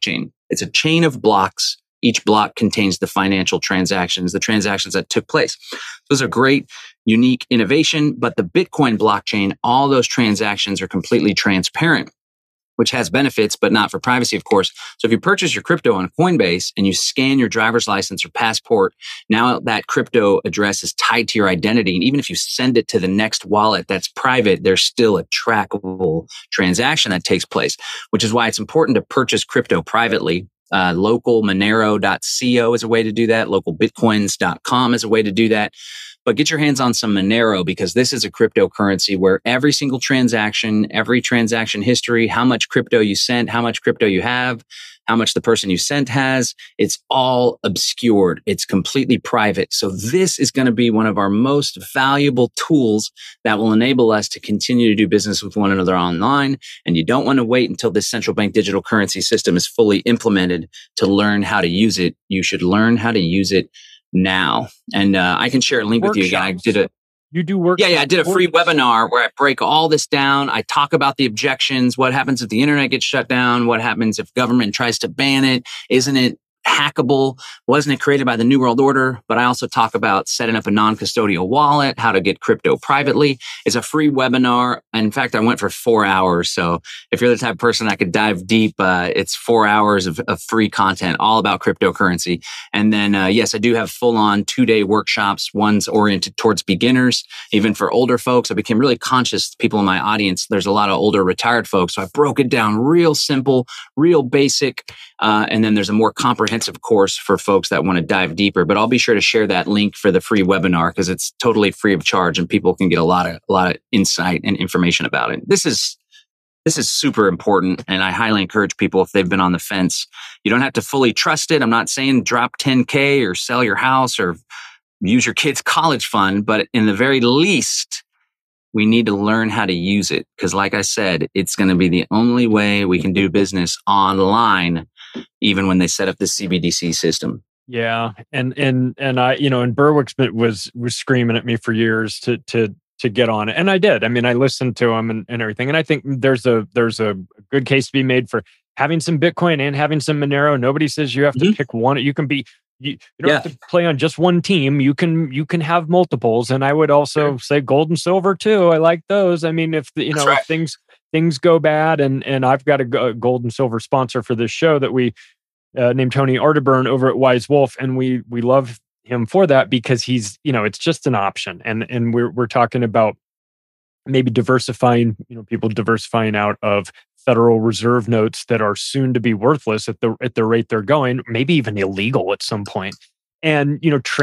It's a chain of blocks. Each block contains the financial transactions, the transactions that took place. Those are great, unique innovation, but the Bitcoin blockchain, all those transactions are completely transparent, which has benefits, but not for privacy, of course. So if you purchase your crypto on Coinbase and you scan your driver's license or passport, now that crypto address is tied to your identity. And even if you send it to the next wallet that's private, there's still a trackable transaction that takes place, which is why it's important to purchase crypto privately. Local Monero.co is a way to do that. Localbitcoins.com is a way to do that. But get your hands on some Monero, because this is a cryptocurrency where every single transaction, every transaction history, how much crypto you sent, how much crypto you have, how much the person you sent has, it's all obscured. It's completely private. So this is going to be one of our most valuable tools that will enable us to continue to do business with one another online. And you don't want to wait until this central bank digital currency system is fully implemented to learn how to use it. You should learn how to use it now. And I can share a link with you again. You do work. Yeah. I did a free webinar where I break all this down. I talk about the objections. What happens if the internet gets shut down? What happens if government tries to ban it? Isn't it hackable? Wasn't it created by the New World Order? But I also talk about setting up a non-custodial wallet, how to get crypto privately. It's a free webinar. In fact, I went for 4 hours. So if you're the type of person that could dive deep, it's 4 hours of free content, all about cryptocurrency. And then, yes, I do have full-on 2-day workshops. One's oriented towards beginners, even for older folks. I became really conscious, people in my audience, there's a lot of older retired folks. So I broke it down real simple, real basic. And then there's a more comprehensive course for folks that want to dive deeper. But I'll be sure to share that link for the free webinar, because it's totally free of charge and people can get a lot of insight and information about it. This is super important, and I highly encourage people, if they've been on the fence, you don't have to fully trust it. I'm not saying drop 10K or sell your house or use your kid's college fund, but in the very least, we need to learn how to use it, because like I said, it's going to be the only way we can do business online, even when they set up the CBDC system. Yeah. And I, and Berwick was screaming at me for years to get on it. And I did. I mean, I listened to him and everything. And I think there's a good case to be made for having some Bitcoin and having some Monero. Nobody says you have to pick one. You can be, you don't have to play on just one team. You can have multiples. And I would also say gold and silver too. I like those. I mean, if if things go bad, and I've got a gold and silver sponsor for this show that we named Tony Arterburn over at Wise Wolf, and we love him for that, because he's, it's just an option. And we're talking about maybe diversifying, people diversifying out of Federal Reserve notes that are soon to be worthless at the rate they're going, maybe even illegal at some point. And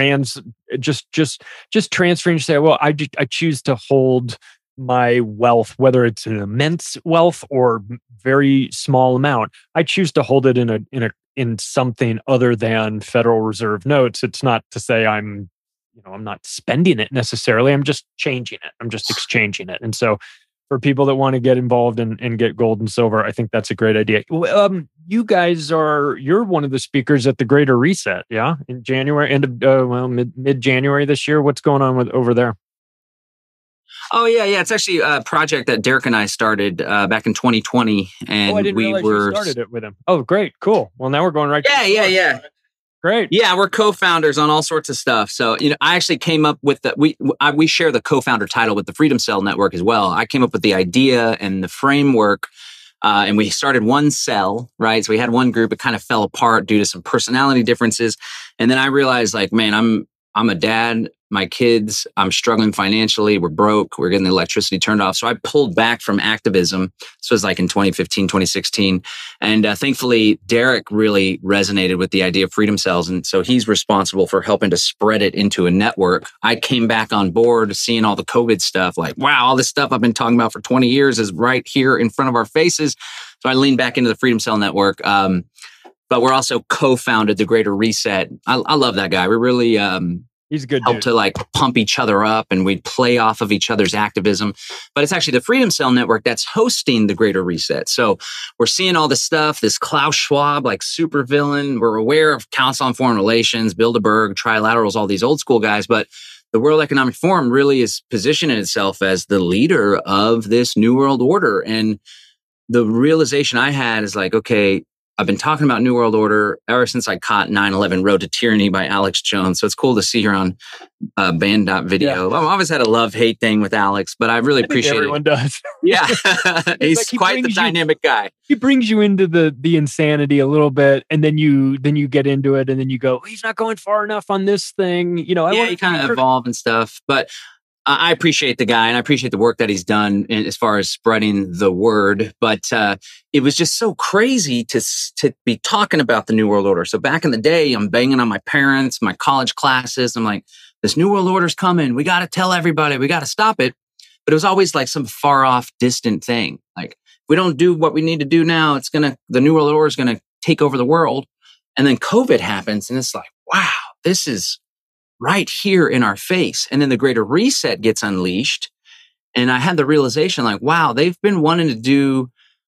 just transferring, say, well, I choose to hold my wealth, whether it's an immense wealth or very small amount. I choose to hold it in something other than Federal Reserve notes. It's not to say I'm not spending it necessarily. I'm just changing it. I'm just exchanging it. And so for people that want to get involved and get gold and silver, I think that's a great idea. You guys you're one of the speakers at the Greater Reset, yeah? In January, mid-January this year. What's going on over there? Oh, yeah. It's actually a project that Derek and I started back in 2020. And I didn't realize you started it with him. Oh, great. Cool. Well, now we're going right to Yeah. Great. Yeah, we're co-founders on all sorts of stuff. So, I actually came up with we share the co-founder title with the Freedom Cell Network as well. I came up with the idea and the framework, and we started one cell, right? So we had one group. It kind of fell apart due to some personality differences. And then I realized, like, man, I'm a dad. My kids, I'm struggling financially. We're broke. We're getting the electricity turned off. So I pulled back from activism. This was like in 2015, 2016. And thankfully, Derek really resonated with the idea of Freedom Cells. And so he's responsible for helping to spread it into a network. I came back on board seeing all the COVID stuff. Like, wow, all this stuff I've been talking about for 20 years is right here in front of our faces. So I leaned back into the Freedom Cell Network. But we're also co-founded the Greater Reset. I love that guy. We really he's a good help dude. to like pump each other up, and we play off of each other's activism. But it's actually the Freedom Cell Network that's hosting the Greater Reset. So we're seeing all this stuff, this Klaus Schwab, like supervillain. We're aware of Council on Foreign Relations, Bilderberg, Trilaterals, all these old school guys. But the World Economic Forum really is positioning itself as the leader of this New World Order. And the realization I had is like, okay, I've been talking about New World Order ever since I caught 9/11 Road to Tyranny by Alex Jones. So it's cool to see her on Band.video. Yeah. I've always had a love-hate thing with Alex, but I really appreciate everyone it. Does. Yeah. He's quite the dynamic guy. He brings you into the insanity a little bit, and then you get into it, and then you go, he's not going far enough on this thing. You know, you kind of evolve and stuff. But I appreciate the guy, and I appreciate the work that he's done as far as spreading the word. But it was just so crazy to be talking about the New World Order. So back in the day, I'm banging on my parents, my college classes. I'm like, this New World Order's coming. We got to tell everybody. We got to stop it. But it was always like some far off, distant thing. Like, if we don't do what we need to do now, the New World Order is going to take over the world. And then COVID happens, and it's like, wow, this is right here in our face. And then the Greater Reset gets unleashed. And I had the realization like, wow, they've been wanting to do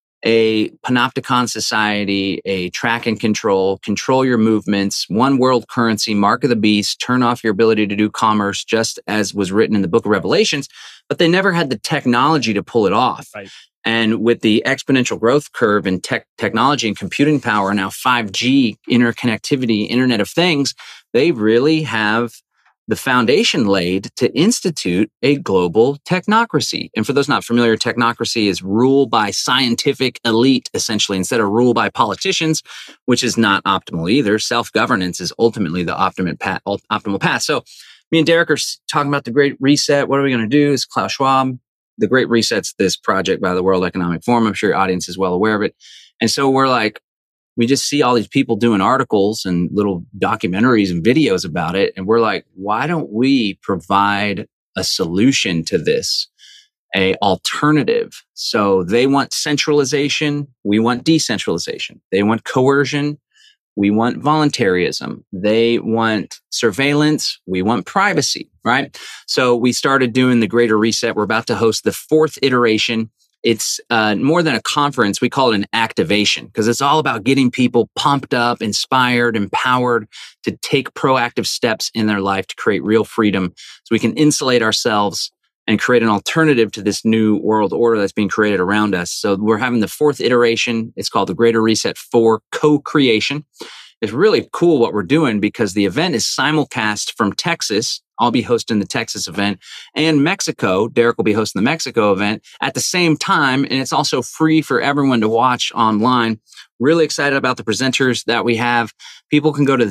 a panopticon society, a track and control your movements, one world currency, mark of the beast, turn off your ability to do commerce, just as was written in the book of Revelations. But they never had the technology to pull it off. Right. And with the exponential growth curve in technology and computing power, now 5G, interconnectivity, Internet of Things, they really have the foundation laid to institute a global technocracy. And for those not familiar, technocracy is rule by scientific elite, essentially, instead of rule by politicians, which is not optimal either. Self-governance is ultimately the optimal path. So me and Derek are talking about the Great Reset. What are we going to do? Is Klaus Schwab. The Great Reset's this project by the World Economic Forum. I'm sure your audience is well aware of it. And so we're like, we just see all these people doing articles and little documentaries and videos about it. And we're like, why don't we provide a solution to this, a alternative? So they want centralization. We want decentralization. They want coercion. We want voluntarism. They want surveillance. We want privacy, right? So we started doing the Greater Reset. We're about to host the 4th iteration. It's more than a conference. We call it an activation because it's all about getting people pumped up, inspired, empowered to take proactive steps in their life to create real freedom so we can insulate ourselves and create an alternative to this new world order that's being created around us. So we're having the 4th iteration. It's called the Greater Reset 4 Co-Creation. It's really cool what we're doing because the event is simulcast from Texas. I'll be hosting the Texas event, and Mexico. Derek will be hosting the Mexico event at the same time. And it's also free for everyone to watch online. Really excited about the presenters that we have. People can go to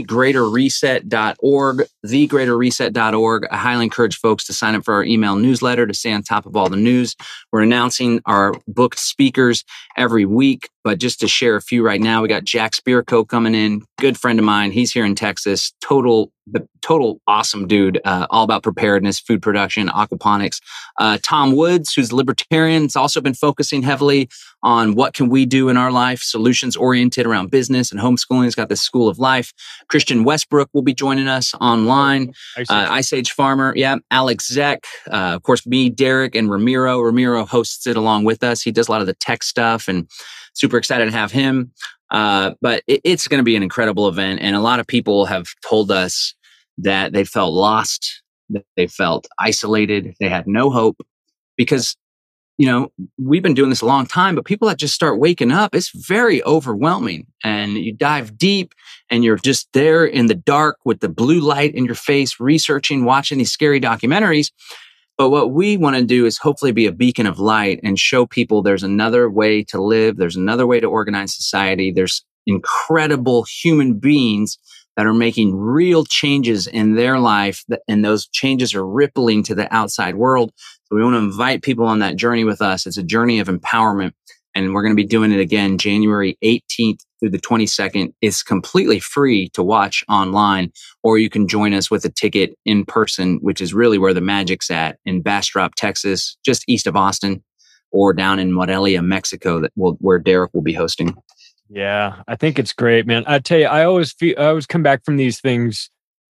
thegreaterreset.org, thegreaterreset.org. I highly encourage folks to sign up for our email newsletter to stay on top of all the news. We're announcing our booked speakers every week, but just to share a few right now, we got Jack Spirko coming in, good friend of mine. He's here in Texas, total awesome dude, all about preparedness, food production, aquaponics. Tom Woods, who's libertarian, has also been focusing heavily on what can we do in our life, solutions oriented around business and homeschooling. He's got this School of Life. Christian Westbrook will be joining us online. Ice Age Farmer, yeah. Alex Zek, of course, me, Derek, and Ramiro. Ramiro hosts it along with us. He does a lot of the tech stuff, and super excited to have him. But it's going to be an incredible event. And a lot of people have told us that they felt lost, that they felt isolated, they had no hope because, you know, we've been doing this a long time, but people that just start waking up, it's very overwhelming. And you dive deep and you're just there in the dark with the blue light in your face, researching, watching these scary documentaries. But what we want to do is hopefully be a beacon of light and show people there's another way to live. There's another way to organize society. There's incredible human beings that are making real changes in their life, and those changes are rippling to the outside world. So we want to invite people on that journey with us. It's a journey of empowerment, and we're going to be doing it again January 18th through the 22nd. It's completely free to watch online, or you can join us with a ticket in person, which is really where the magic's at, in Bastrop, Texas, just east of Austin, or down in Morelia, Mexico, where Derek will be hosting. Yeah, I think it's great, man. I tell you, I always come back from these things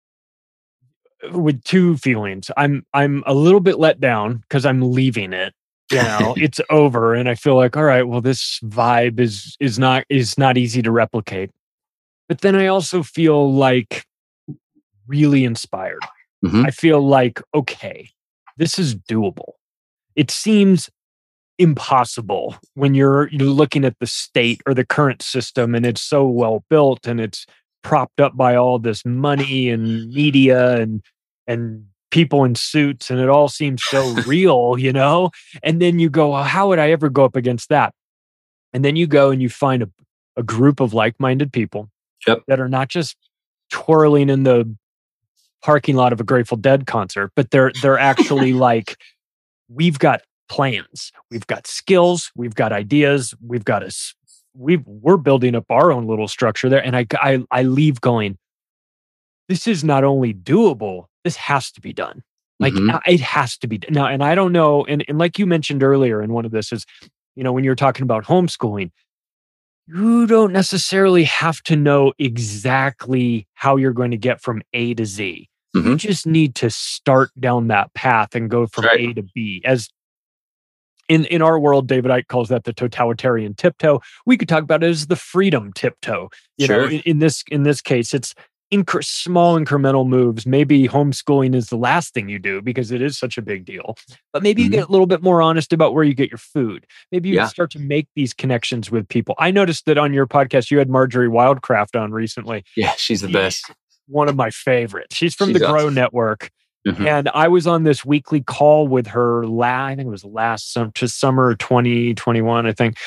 with two feelings. I'm a little bit let down because I'm leaving it. You know, it's over, and I feel like, all right, well, this vibe is not easy to replicate. But then I also feel like really inspired. Mm-hmm. I feel like, okay, this is doable. It seems impossible when you're looking at the state or the current system, and it's so well built and it's propped up by all this money and media and people in suits, and it all seems so real, And then you go, well, how would I ever go up against that? And then you go and you find a group of like-minded people that are not just twirling in the parking lot of a Grateful Dead concert, but they're actually like, we've got plans, we've got skills, we've got ideas, we're building up our own little structure there. And I leave going, this is not only doable, this has to be done. Like it has to be done. Now, and I don't know, and like you mentioned earlier in one of this is, when you're talking about homeschooling, you don't necessarily have to know exactly how you're going to get from A to Z. You just need to start down that path and go from A to B. As in our world, David Icke calls that the totalitarian tiptoe. We could talk about it as the freedom tiptoe. In this case, it's small incremental moves. Maybe homeschooling is the last thing you do because it is such a big deal. But maybe you get a little bit more honest about where you get your food. Maybe you start to make these connections with people. I noticed that on your podcast, you had Marjorie Wildcraft on recently. Yeah, she's the best. One of my favorites. She's from the Grow Network. And I was on this weekly call with her, I think it was last summer 2021, I think.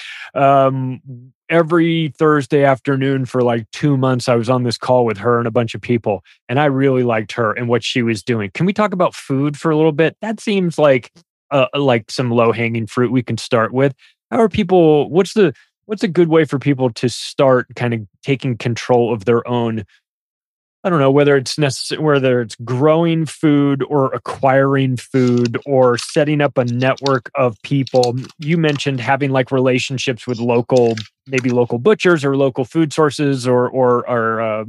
Every Thursday afternoon for like 2 months, I was on this call with her and a bunch of people. And I really liked her and what she was doing. Can we talk about food for a little bit? That seems like some low-hanging fruit we can start with. How are people, what's a good way for people to start kind of taking control of their own, I don't know, whether it's growing food or acquiring food or setting up a network of people. You mentioned having like relationships with local butchers or local food sources or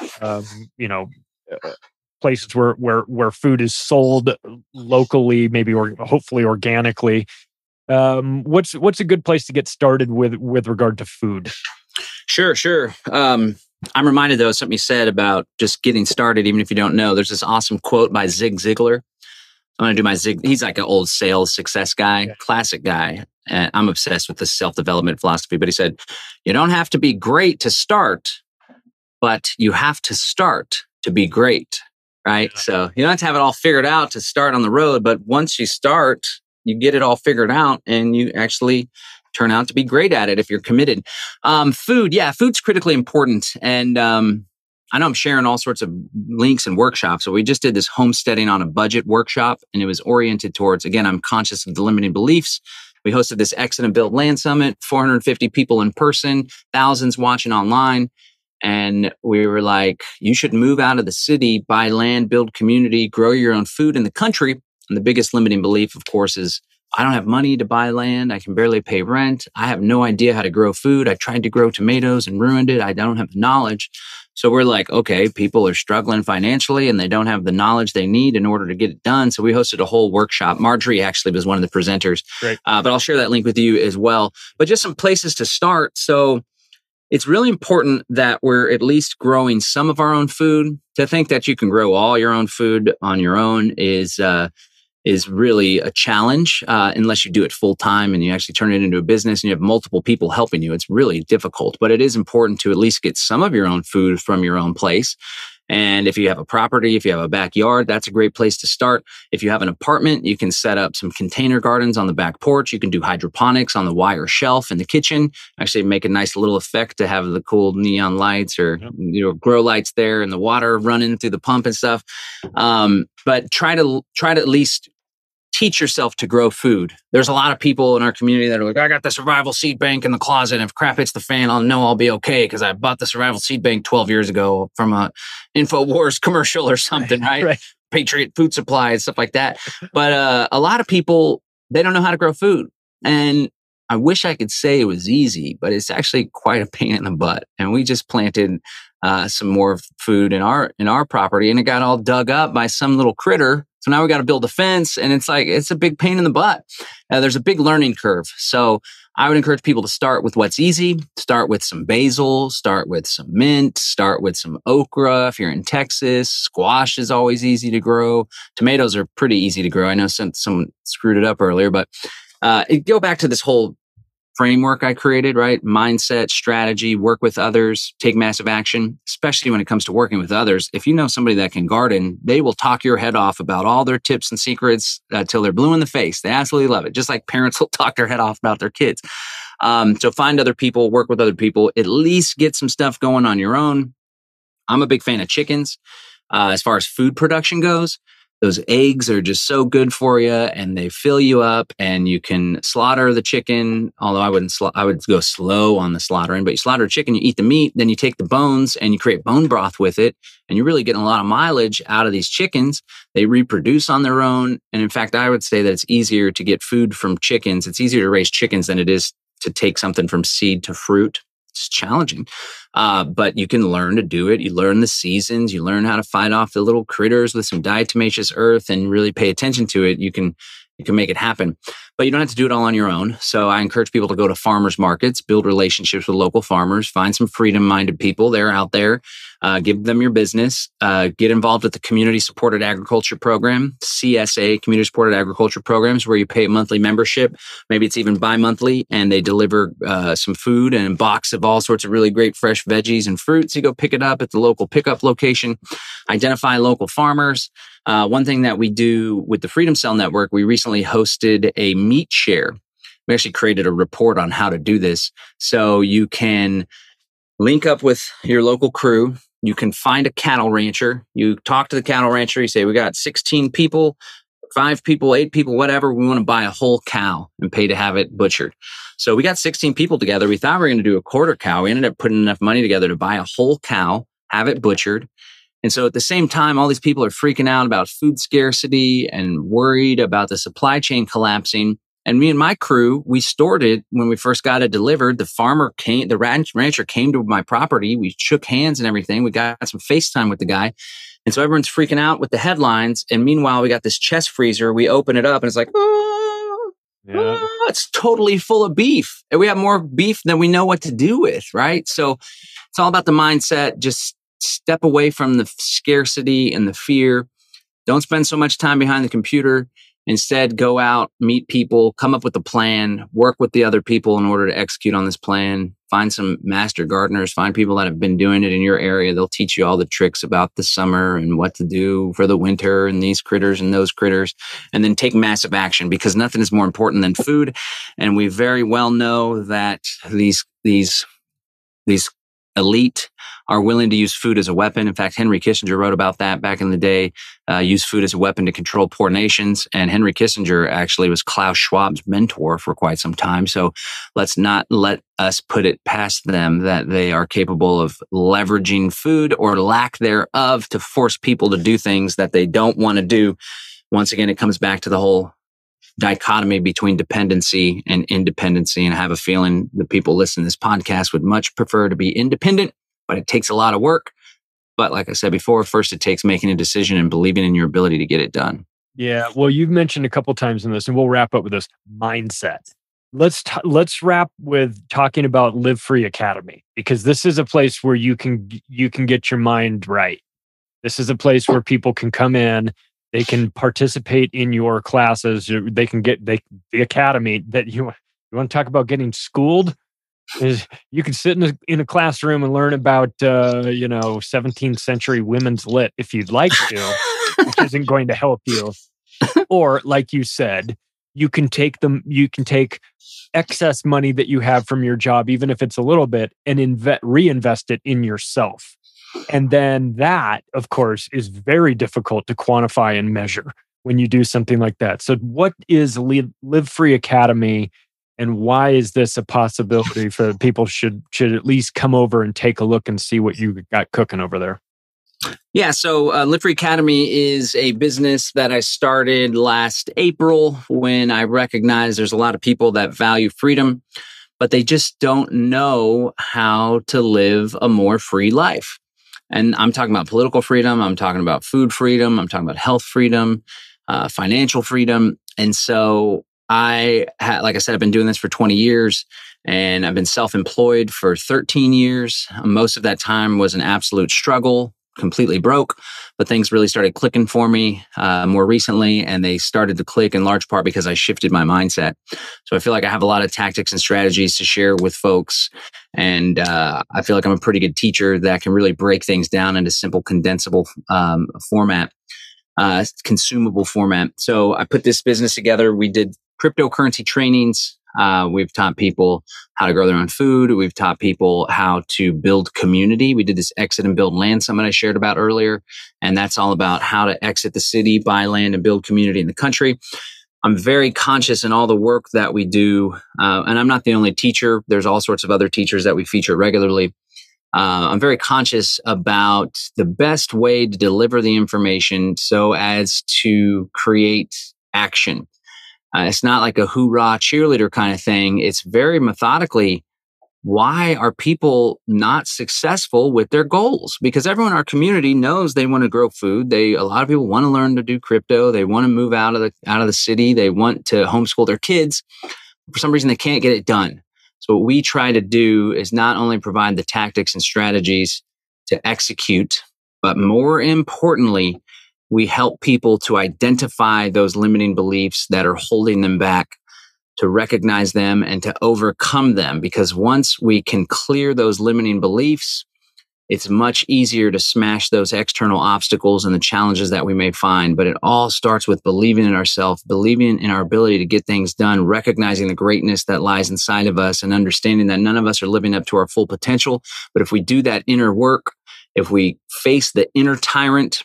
places where food is sold locally, maybe or hopefully organically. What's a good place to get started with regard to food? Sure. I'm reminded, though, of something you said about just getting started, even if you don't know. There's this awesome quote by Zig Ziglar. I'm going to do my Zig. He's like an old sales success guy, classic guy. And I'm obsessed with this self-development philosophy. But he said, you don't have to be great to start, but you have to start to be great, right? Yeah. So you don't have to have it all figured out to start on the road. But once you start, you get it all figured out and you actually turn out to be great at it if you're committed. Food's critically important. And I know I'm sharing all sorts of links and workshops. So we just did this homesteading on a budget workshop, and it was oriented towards, again, I'm conscious of the limiting beliefs. We hosted this Exit and Build Land Summit, 450 people in person, thousands watching online. And we were like, you should move out of the city, buy land, build community, grow your own food in the country. And the biggest limiting belief, of course, is I don't have money to buy land. I can barely pay rent. I have no idea how to grow food. I tried to grow tomatoes and ruined it. I don't have the knowledge. So we're like, okay, people are struggling financially and they don't have the knowledge they need in order to get it done. So we hosted a whole workshop. Marjorie actually was one of the presenters. Great. But I'll share that link with you as well. But just some places to start. So it's really important that we're at least growing some of our own food. To think that you can grow all your own food on your own is really a challenge unless you do it full time and you actually turn it into a business and you have multiple people helping you. It's really difficult, but it is important to at least get some of your own food from your own place. And if you have a property, if you have a backyard, that's a great place to start. If you have an apartment, you can set up some container gardens on the back porch. You can do hydroponics on the wire shelf in the kitchen. Actually make a nice little effect to have the cool neon lights or grow lights there and the water running through the pump and stuff. But try to at least teach yourself to grow food. There's a lot of people in our community that are like, I got the survival seed bank in the closet. And if crap hits the fan, I'll know I'll be okay because I bought the survival seed bank 12 years ago from a InfoWars commercial or something, right? Patriot Food Supply and stuff like that. But a lot of people, they don't know how to grow food. And I wish I could say it was easy, but it's actually quite a pain in the butt. And we just planted some more food in our property and it got all dug up by some little critter. So now we got to build a fence and it's a big pain in the butt. There's a big learning curve. So I would encourage people to start with what's easy. Start with some basil, start with some mint, start with some okra. If you're in Texas, squash is always easy to grow. Tomatoes are pretty easy to grow. I know someone screwed it up earlier, but Go back to this whole framework I created, right? Mindset, strategy, work with others, take massive action, especially when it comes to working with others. If you know somebody that can garden, they will talk your head off about all their tips and secrets till they're blue in the face. They absolutely love it. Just like parents will talk their head off about their kids. So find other people, work with other people, at least get some stuff going on your own. I'm a big fan of chickens. As far as food production goes, those eggs are just so good for you and they fill you up, and you can slaughter the chicken. Although I would go slow on the slaughtering, but you slaughter a chicken, you eat the meat, then you take the bones and you create bone broth with it. And you're really getting a lot of mileage out of these chickens. They reproduce on their own. And in fact, I would say that it's easier to get food from chickens. It's easier to raise chickens than it is to take something from seed to fruit. It's challenging, but you can learn to do it. You learn the seasons. You learn how to fight off the little critters with some diatomaceous earth and really pay attention to it. You can make it happen, but you don't have to do it all on your own. So I encourage people to go to farmers markets, build relationships with local farmers, find some freedom-minded people. They're out there. Give them your business. Get involved with the Community Supported Agriculture Program, CSA, Community Supported Agriculture Programs, where you pay a monthly membership. Maybe it's even bi-monthly, and they deliver some food and a box of all sorts of really great fresh veggies and fruits. You go pick it up at the local pickup location. Identify local farmers. One thing that we do with the Freedom Cell Network, we recently hosted a meat share. We actually created a report on how to do this. So you can link up with your local crew. You can find a cattle rancher. You talk to the cattle rancher. You say, we got 16 people, 5 people, 8 people, whatever. We want to buy a whole cow and pay to have it butchered. So we got 16 people together. We thought we were going to do a quarter cow. We ended up putting enough money together to buy a whole cow, have it butchered. And so at the same time, all these people are freaking out about food scarcity and worried about the supply chain collapsing. And me and my crew, we stored it when we first got it delivered. The rancher came to my property. We shook hands and everything. We got some FaceTime with the guy. And so everyone's freaking out with the headlines. And meanwhile, we got this chest freezer. We open it up and it's like, it's totally full of beef. And we have more beef than we know what to do with, right? So it's all about the mindset. Just step away from the scarcity and the fear. Don't spend so much time behind the computer. Instead, go out, meet people, come up with a plan, work with the other people in order to execute on this plan. Find some master gardeners, find people that have been doing it in your area. They'll teach you all the tricks about the summer and what to do for the winter and these critters and those critters. And then take massive action, because nothing is more important than food. And we very well know that these elite are willing to use food as a weapon. In fact, Henry Kissinger wrote about that back in the day, use food as a weapon to control poor nations. And Henry Kissinger actually was Klaus Schwab's mentor for quite some time. So let's not let us put it past them that they are capable of leveraging food or lack thereof to force people to do things that they don't want to do. Once again, it comes back to the whole dichotomy between dependency and independency. And I have a feeling the people listening to this podcast would much prefer to be independent, but it takes a lot of work. But like I said before, first it takes making a decision and believing in your ability to get it done. Yeah. Well, you've mentioned a couple times in this, and we'll wrap up with this mindset. Let's wrap with talking about Live Free Academy, because this is a place where you can get your mind right. This is a place where people can come in. They can participate in your classes. They can get the academy that you want to talk about getting schooled. Is you can sit in a classroom and learn about 17th century women's lit if you'd like to, which isn't going to help you. Or like you said, you can take excess money that you have from your job, even if it's a little bit, and reinvest it in yourself. And then that, of course, is very difficult to quantify and measure when you do something like that. So what is Live Free Academy, and why is this a possibility for people should at least come over and take a look and see what you got cooking over there? Yeah, so Live Free Academy is a business that I started last April when I recognized there's a lot of people that value freedom, but they just don't know how to live a more free life. And I'm talking about political freedom. I'm talking about food freedom. I'm talking about health freedom, financial freedom. And so like I said, I've been doing this for 20 years and I've been self-employed for 13 years. Most of that time was an absolute struggle. completely broke, but things really started clicking for me more recently, and they started to click in large part because I shifted my mindset. So I feel like I have a lot of tactics and strategies to share with folks, and I feel like I'm a pretty good teacher that can really break things down into simple, condensable format, consumable format. So I put this business together. We did cryptocurrency trainings. We've taught people how to grow their own food. We've taught people how to build community. We did this Exit and Build Land Summit I shared about earlier. And that's all about how to exit the city, buy land, and build community in the country. I'm very conscious in all the work that we do. And I'm not the only teacher. There's all sorts of other teachers that we feature regularly. I'm very conscious about the best way to deliver the information so as to create action. It's not like a hoorah cheerleader kind of thing. It's very methodically, why are people not successful with their goals? Because everyone in our community knows they want to grow food. A lot of people want to learn to do crypto. They want to move out of the city. They want to homeschool their kids. For some reason, they can't get it done. So what we try to do is not only provide the tactics and strategies to execute, but more importantly, we help people to identify those limiting beliefs that are holding them back, to recognize them and to overcome them. Because once we can clear those limiting beliefs, it's much easier to smash those external obstacles and the challenges that we may find. But it all starts with believing in ourselves, believing in our ability to get things done, recognizing the greatness that lies inside of us, and understanding that none of us are living up to our full potential. But if we do that inner work, if we face the inner tyrant,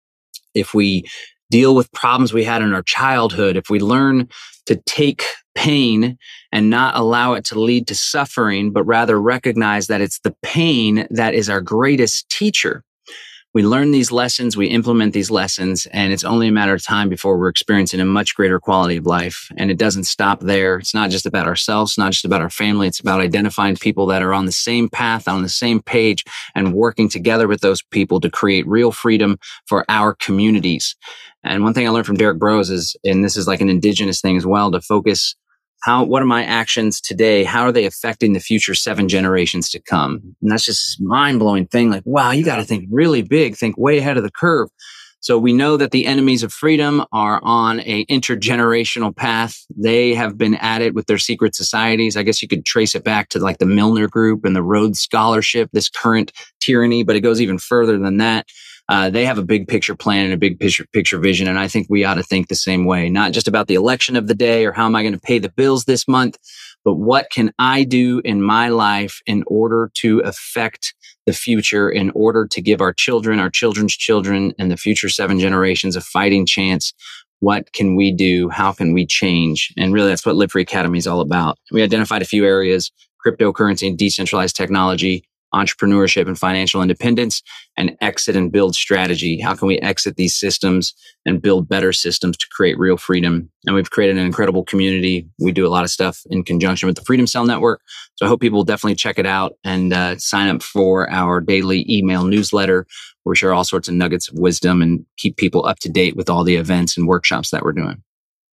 if we deal with problems we had in our childhood, if we learn to take pain and not allow it to lead to suffering, but rather recognize that it's the pain that is our greatest teacher. We learn these lessons, we implement these lessons, and it's only a matter of time before we're experiencing a much greater quality of life. And it doesn't stop there. It's not just about ourselves, it's not just about our family. It's about identifying people that are on the same path, on the same page, and working together with those people to create real freedom for our communities. And one thing I learned from Derek Broze is, and this is like an indigenous thing as well, to focus what are my actions today? How are they affecting the future 7 generations to come? And that's just this mind-blowing thing. Like, wow, you got to think really big, think way ahead of the curve. So we know that the enemies of freedom are on a intergenerational path. They have been at it with their secret societies. I guess you could trace it back to like the Milner Group and the Rhodes Scholarship, this current tyranny, but it goes even further than that. They have a big picture plan and a big picture vision. And I think we ought to think the same way, not just about the election of the day or how am I going to pay the bills this month, but what can I do in my life in order to affect the future, in order to give our children, our children's children, and the future 7 generations a fighting chance. What can we do? How can we change? And really, that's what Live Free Academy is all about. We identified a few areas: cryptocurrency and decentralized technology, entrepreneurship and financial independence, and exit and build strategy. How can we exit these systems and build better systems to create real freedom? And we've created an incredible community. We do a lot of stuff in conjunction with the Freedom Cell Network. So I hope people will definitely check it out and sign up for our daily email newsletter, where we share all sorts of nuggets of wisdom and keep people up to date with all the events and workshops that we're doing.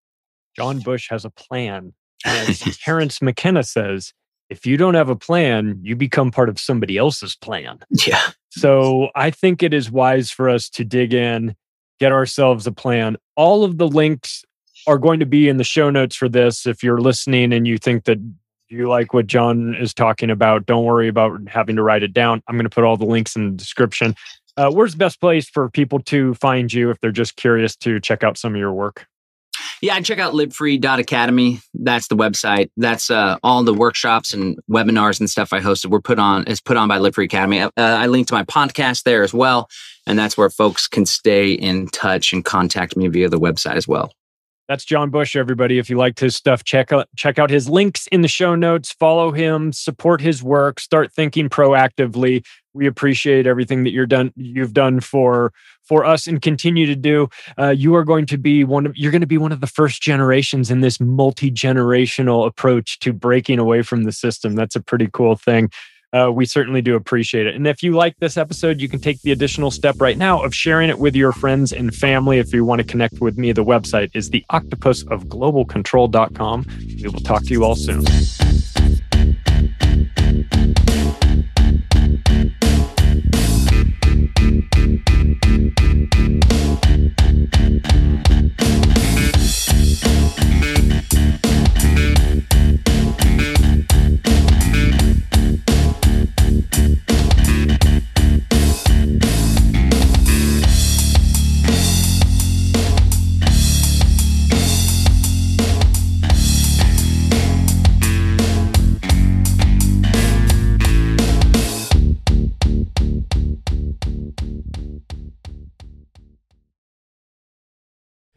John Bush has a plan. As Terrence McKenna says, if you don't have a plan, you become part of somebody else's plan. Yeah. So I think it is wise for us to dig in, get ourselves a plan. All of the links are going to be in the show notes for this. If you're listening and you think that you like what John is talking about, don't worry about having to write it down. I'm going to put all the links in the description. Where's the best place for people to find you if they're just curious to check out some of your work? Yeah, check out livefree.academy. That's the website. That's all the workshops and webinars and stuff I hosted put on by Live Free Academy. I linked to my podcast there as well. And that's where folks can stay in touch and contact me via the website as well. That's John Bush, everybody. If you liked his stuff, check out his links in the show notes. Follow him, support his work, start thinking proactively. We appreciate everything that you've done for us and continue to do. You're going to be one of the first generations in this multi-generational approach to breaking away from the system. That's a pretty cool thing. We certainly do appreciate it. And if you like this episode, you can take the additional step right now of sharing it with your friends and family. If you want to connect with me, the website is theoctopusofglobalcontrol.com. We will talk to you all soon.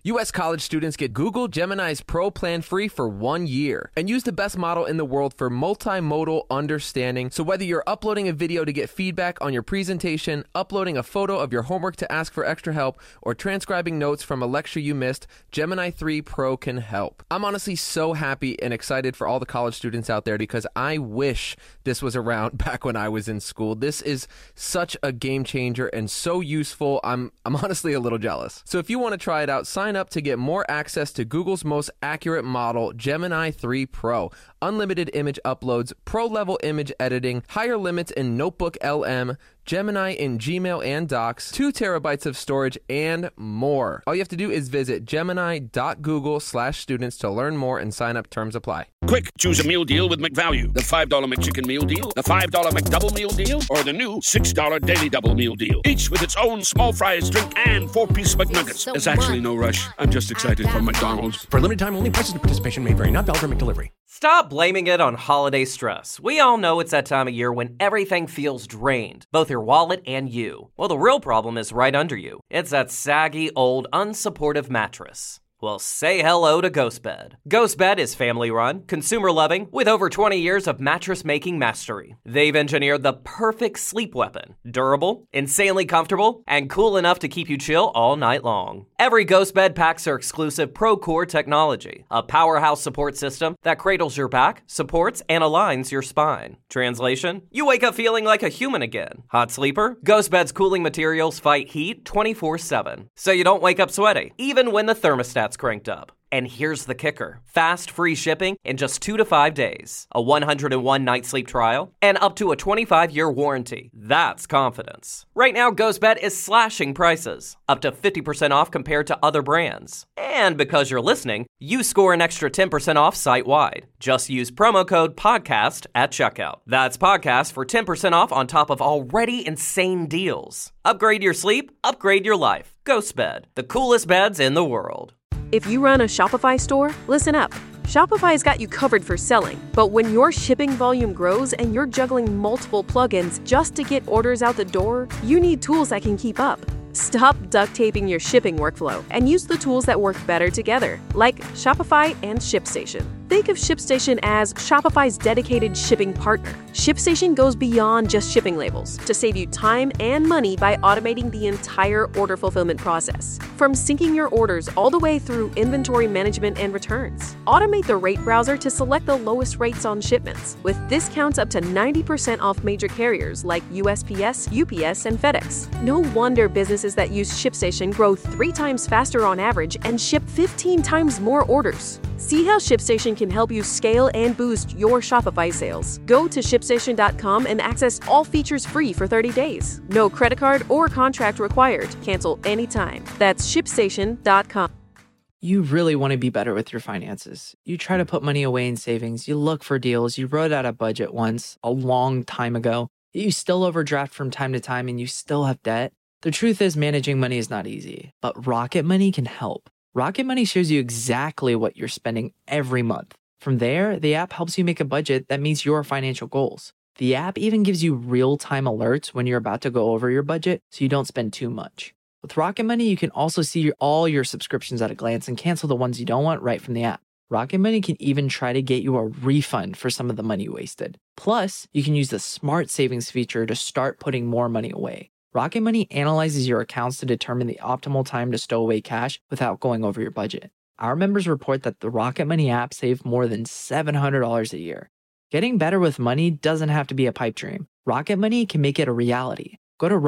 U.S. college students get Google Gemini's Pro plan free for 1 year and use the best model in the world for multimodal understanding. So whether you're uploading a video to get feedback on your presentation, uploading a photo of your homework to ask for extra help, or transcribing notes from a lecture you missed, Gemini 3 Pro can help. I'm honestly so happy and excited for all the college students out there because I wish this was around back when I was in school. This is such a game changer and so useful. I'm honestly a little jealous. So if you want to try it out, sign up to get more access to Google's most accurate model, Gemini 3 Pro. Unlimited image uploads, pro-level image editing, higher limits in Notebook LM, Gemini in Gmail and Docs, 2 terabytes of storage, and more. All you have to do is visit gemini.google/students to learn more and sign up. Terms apply. Quick, choose a meal deal with McValue. The $5 McChicken meal deal, the $5 McDouble meal deal, or the new $6 Daily Double meal deal. Each with its own small fries, drink, and 4-piece McNuggets. There's actually no rush. I'm just excited for McDonald's. For a limited time only, prices and participation may vary. Not valid for McDelivery. Stop blaming it on holiday stress. We all know it's that time of year when everything feels drained, both your wallet and you. Well, the real problem is right under you. It's that saggy, old, unsupportive mattress. Well, say hello to GhostBed. GhostBed is family-run, consumer-loving, with over 20 years of mattress-making mastery. They've engineered the perfect sleep weapon. Durable, insanely comfortable, and cool enough to keep you chill all night long. Every GhostBed packs their exclusive ProCore technology, a powerhouse support system that cradles your back, supports, and aligns your spine. Translation? You wake up feeling like a human again. Hot sleeper? GhostBed's cooling materials fight heat 24/7, so you don't wake up sweaty, even when the thermostat's cranked up. And here's the kicker. Fast, free shipping in just 2 to 5 days, a 101-night sleep trial, and up to a 25-year warranty. That's confidence. Right now, GhostBed is slashing prices, up to 50% off compared to other brands. And because you're listening, you score an extra 10% off site-wide. Just use promo code PODCAST at checkout. That's PODCAST for 10% off on top of already insane deals. Upgrade your sleep, upgrade your life. GhostBed, the coolest beds in the world. If you run a Shopify store, listen up. Shopify's got you covered for selling. But when your shipping volume grows and you're juggling multiple plugins just to get orders out the door, you need tools that can keep up. Stop duct taping your shipping workflow and use the tools that work better together, like Shopify and ShipStation. Think of ShipStation as Shopify's dedicated shipping partner. ShipStation goes beyond just shipping labels to save you time and money by automating the entire order fulfillment process. From syncing your orders all the way through inventory management and returns. Automate the rate browser to select the lowest rates on shipments, with discounts up to 90% off major carriers like USPS, UPS, and FedEx. No wonder businesses that use ShipStation grow 3 times faster on average and ship 15 times more orders. See how ShipStation can help you scale and boost your Shopify sales. Go to ShipStation.com and access all features free for 30 days. No credit card or contract required. Cancel anytime. That's ShipStation.com. You really want to be better with your finances. You try to put money away in savings. You look for deals. You wrote out a budget once, a long time ago. You still overdraft from time to time and you still have debt. The truth is, managing money is not easy, but Rocket Money can help. Rocket Money shows you exactly what you're spending every month. From there, the app helps you make a budget that meets your financial goals. The app even gives you real-time alerts when you're about to go over your budget so you don't spend too much. With Rocket Money, you can also see all your subscriptions at a glance and cancel the ones you don't want right from the app. Rocket Money can even try to get you a refund for some of the money you wasted. Plus, you can use the Smart Savings feature to start putting more money away. Rocket Money analyzes your accounts to determine the optimal time to stow away cash without going over your budget. Our members report that the Rocket Money app saved more than $700 a year. Getting better with money doesn't have to be a pipe dream. Rocket Money can make it a reality. Go to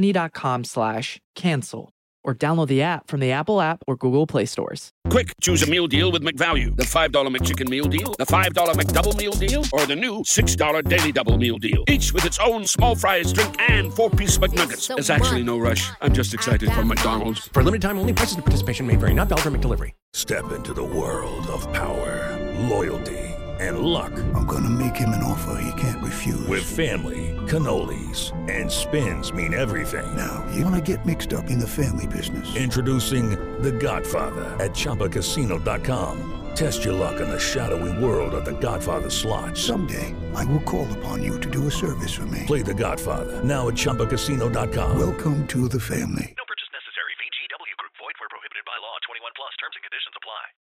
rocketmoney.com/cancel or download the app from the Apple app or Google Play stores. Quick, choose a meal deal with McValue. The $5 McChicken meal deal, the $5 McDouble meal deal, or the new $6 Daily Double meal deal. Each with its own small fries, drink, and 4-piece McNuggets. There's actually no rush. I'm just excited for McDonald's. For a limited time only, prices and participation may vary. Not valid for McDelivery. Step into the world of power, loyalty, and luck. I'm gonna make him an offer he can't refuse. With family, cannolis, and spins mean everything. Now, you wanna get mixed up in the family business. Introducing The Godfather at ChumbaCasino.com. Test your luck in the shadowy world of The Godfather slot. Someday, I will call upon you to do a service for me. Play The Godfather now at ChumbaCasino.com. Welcome to the family. No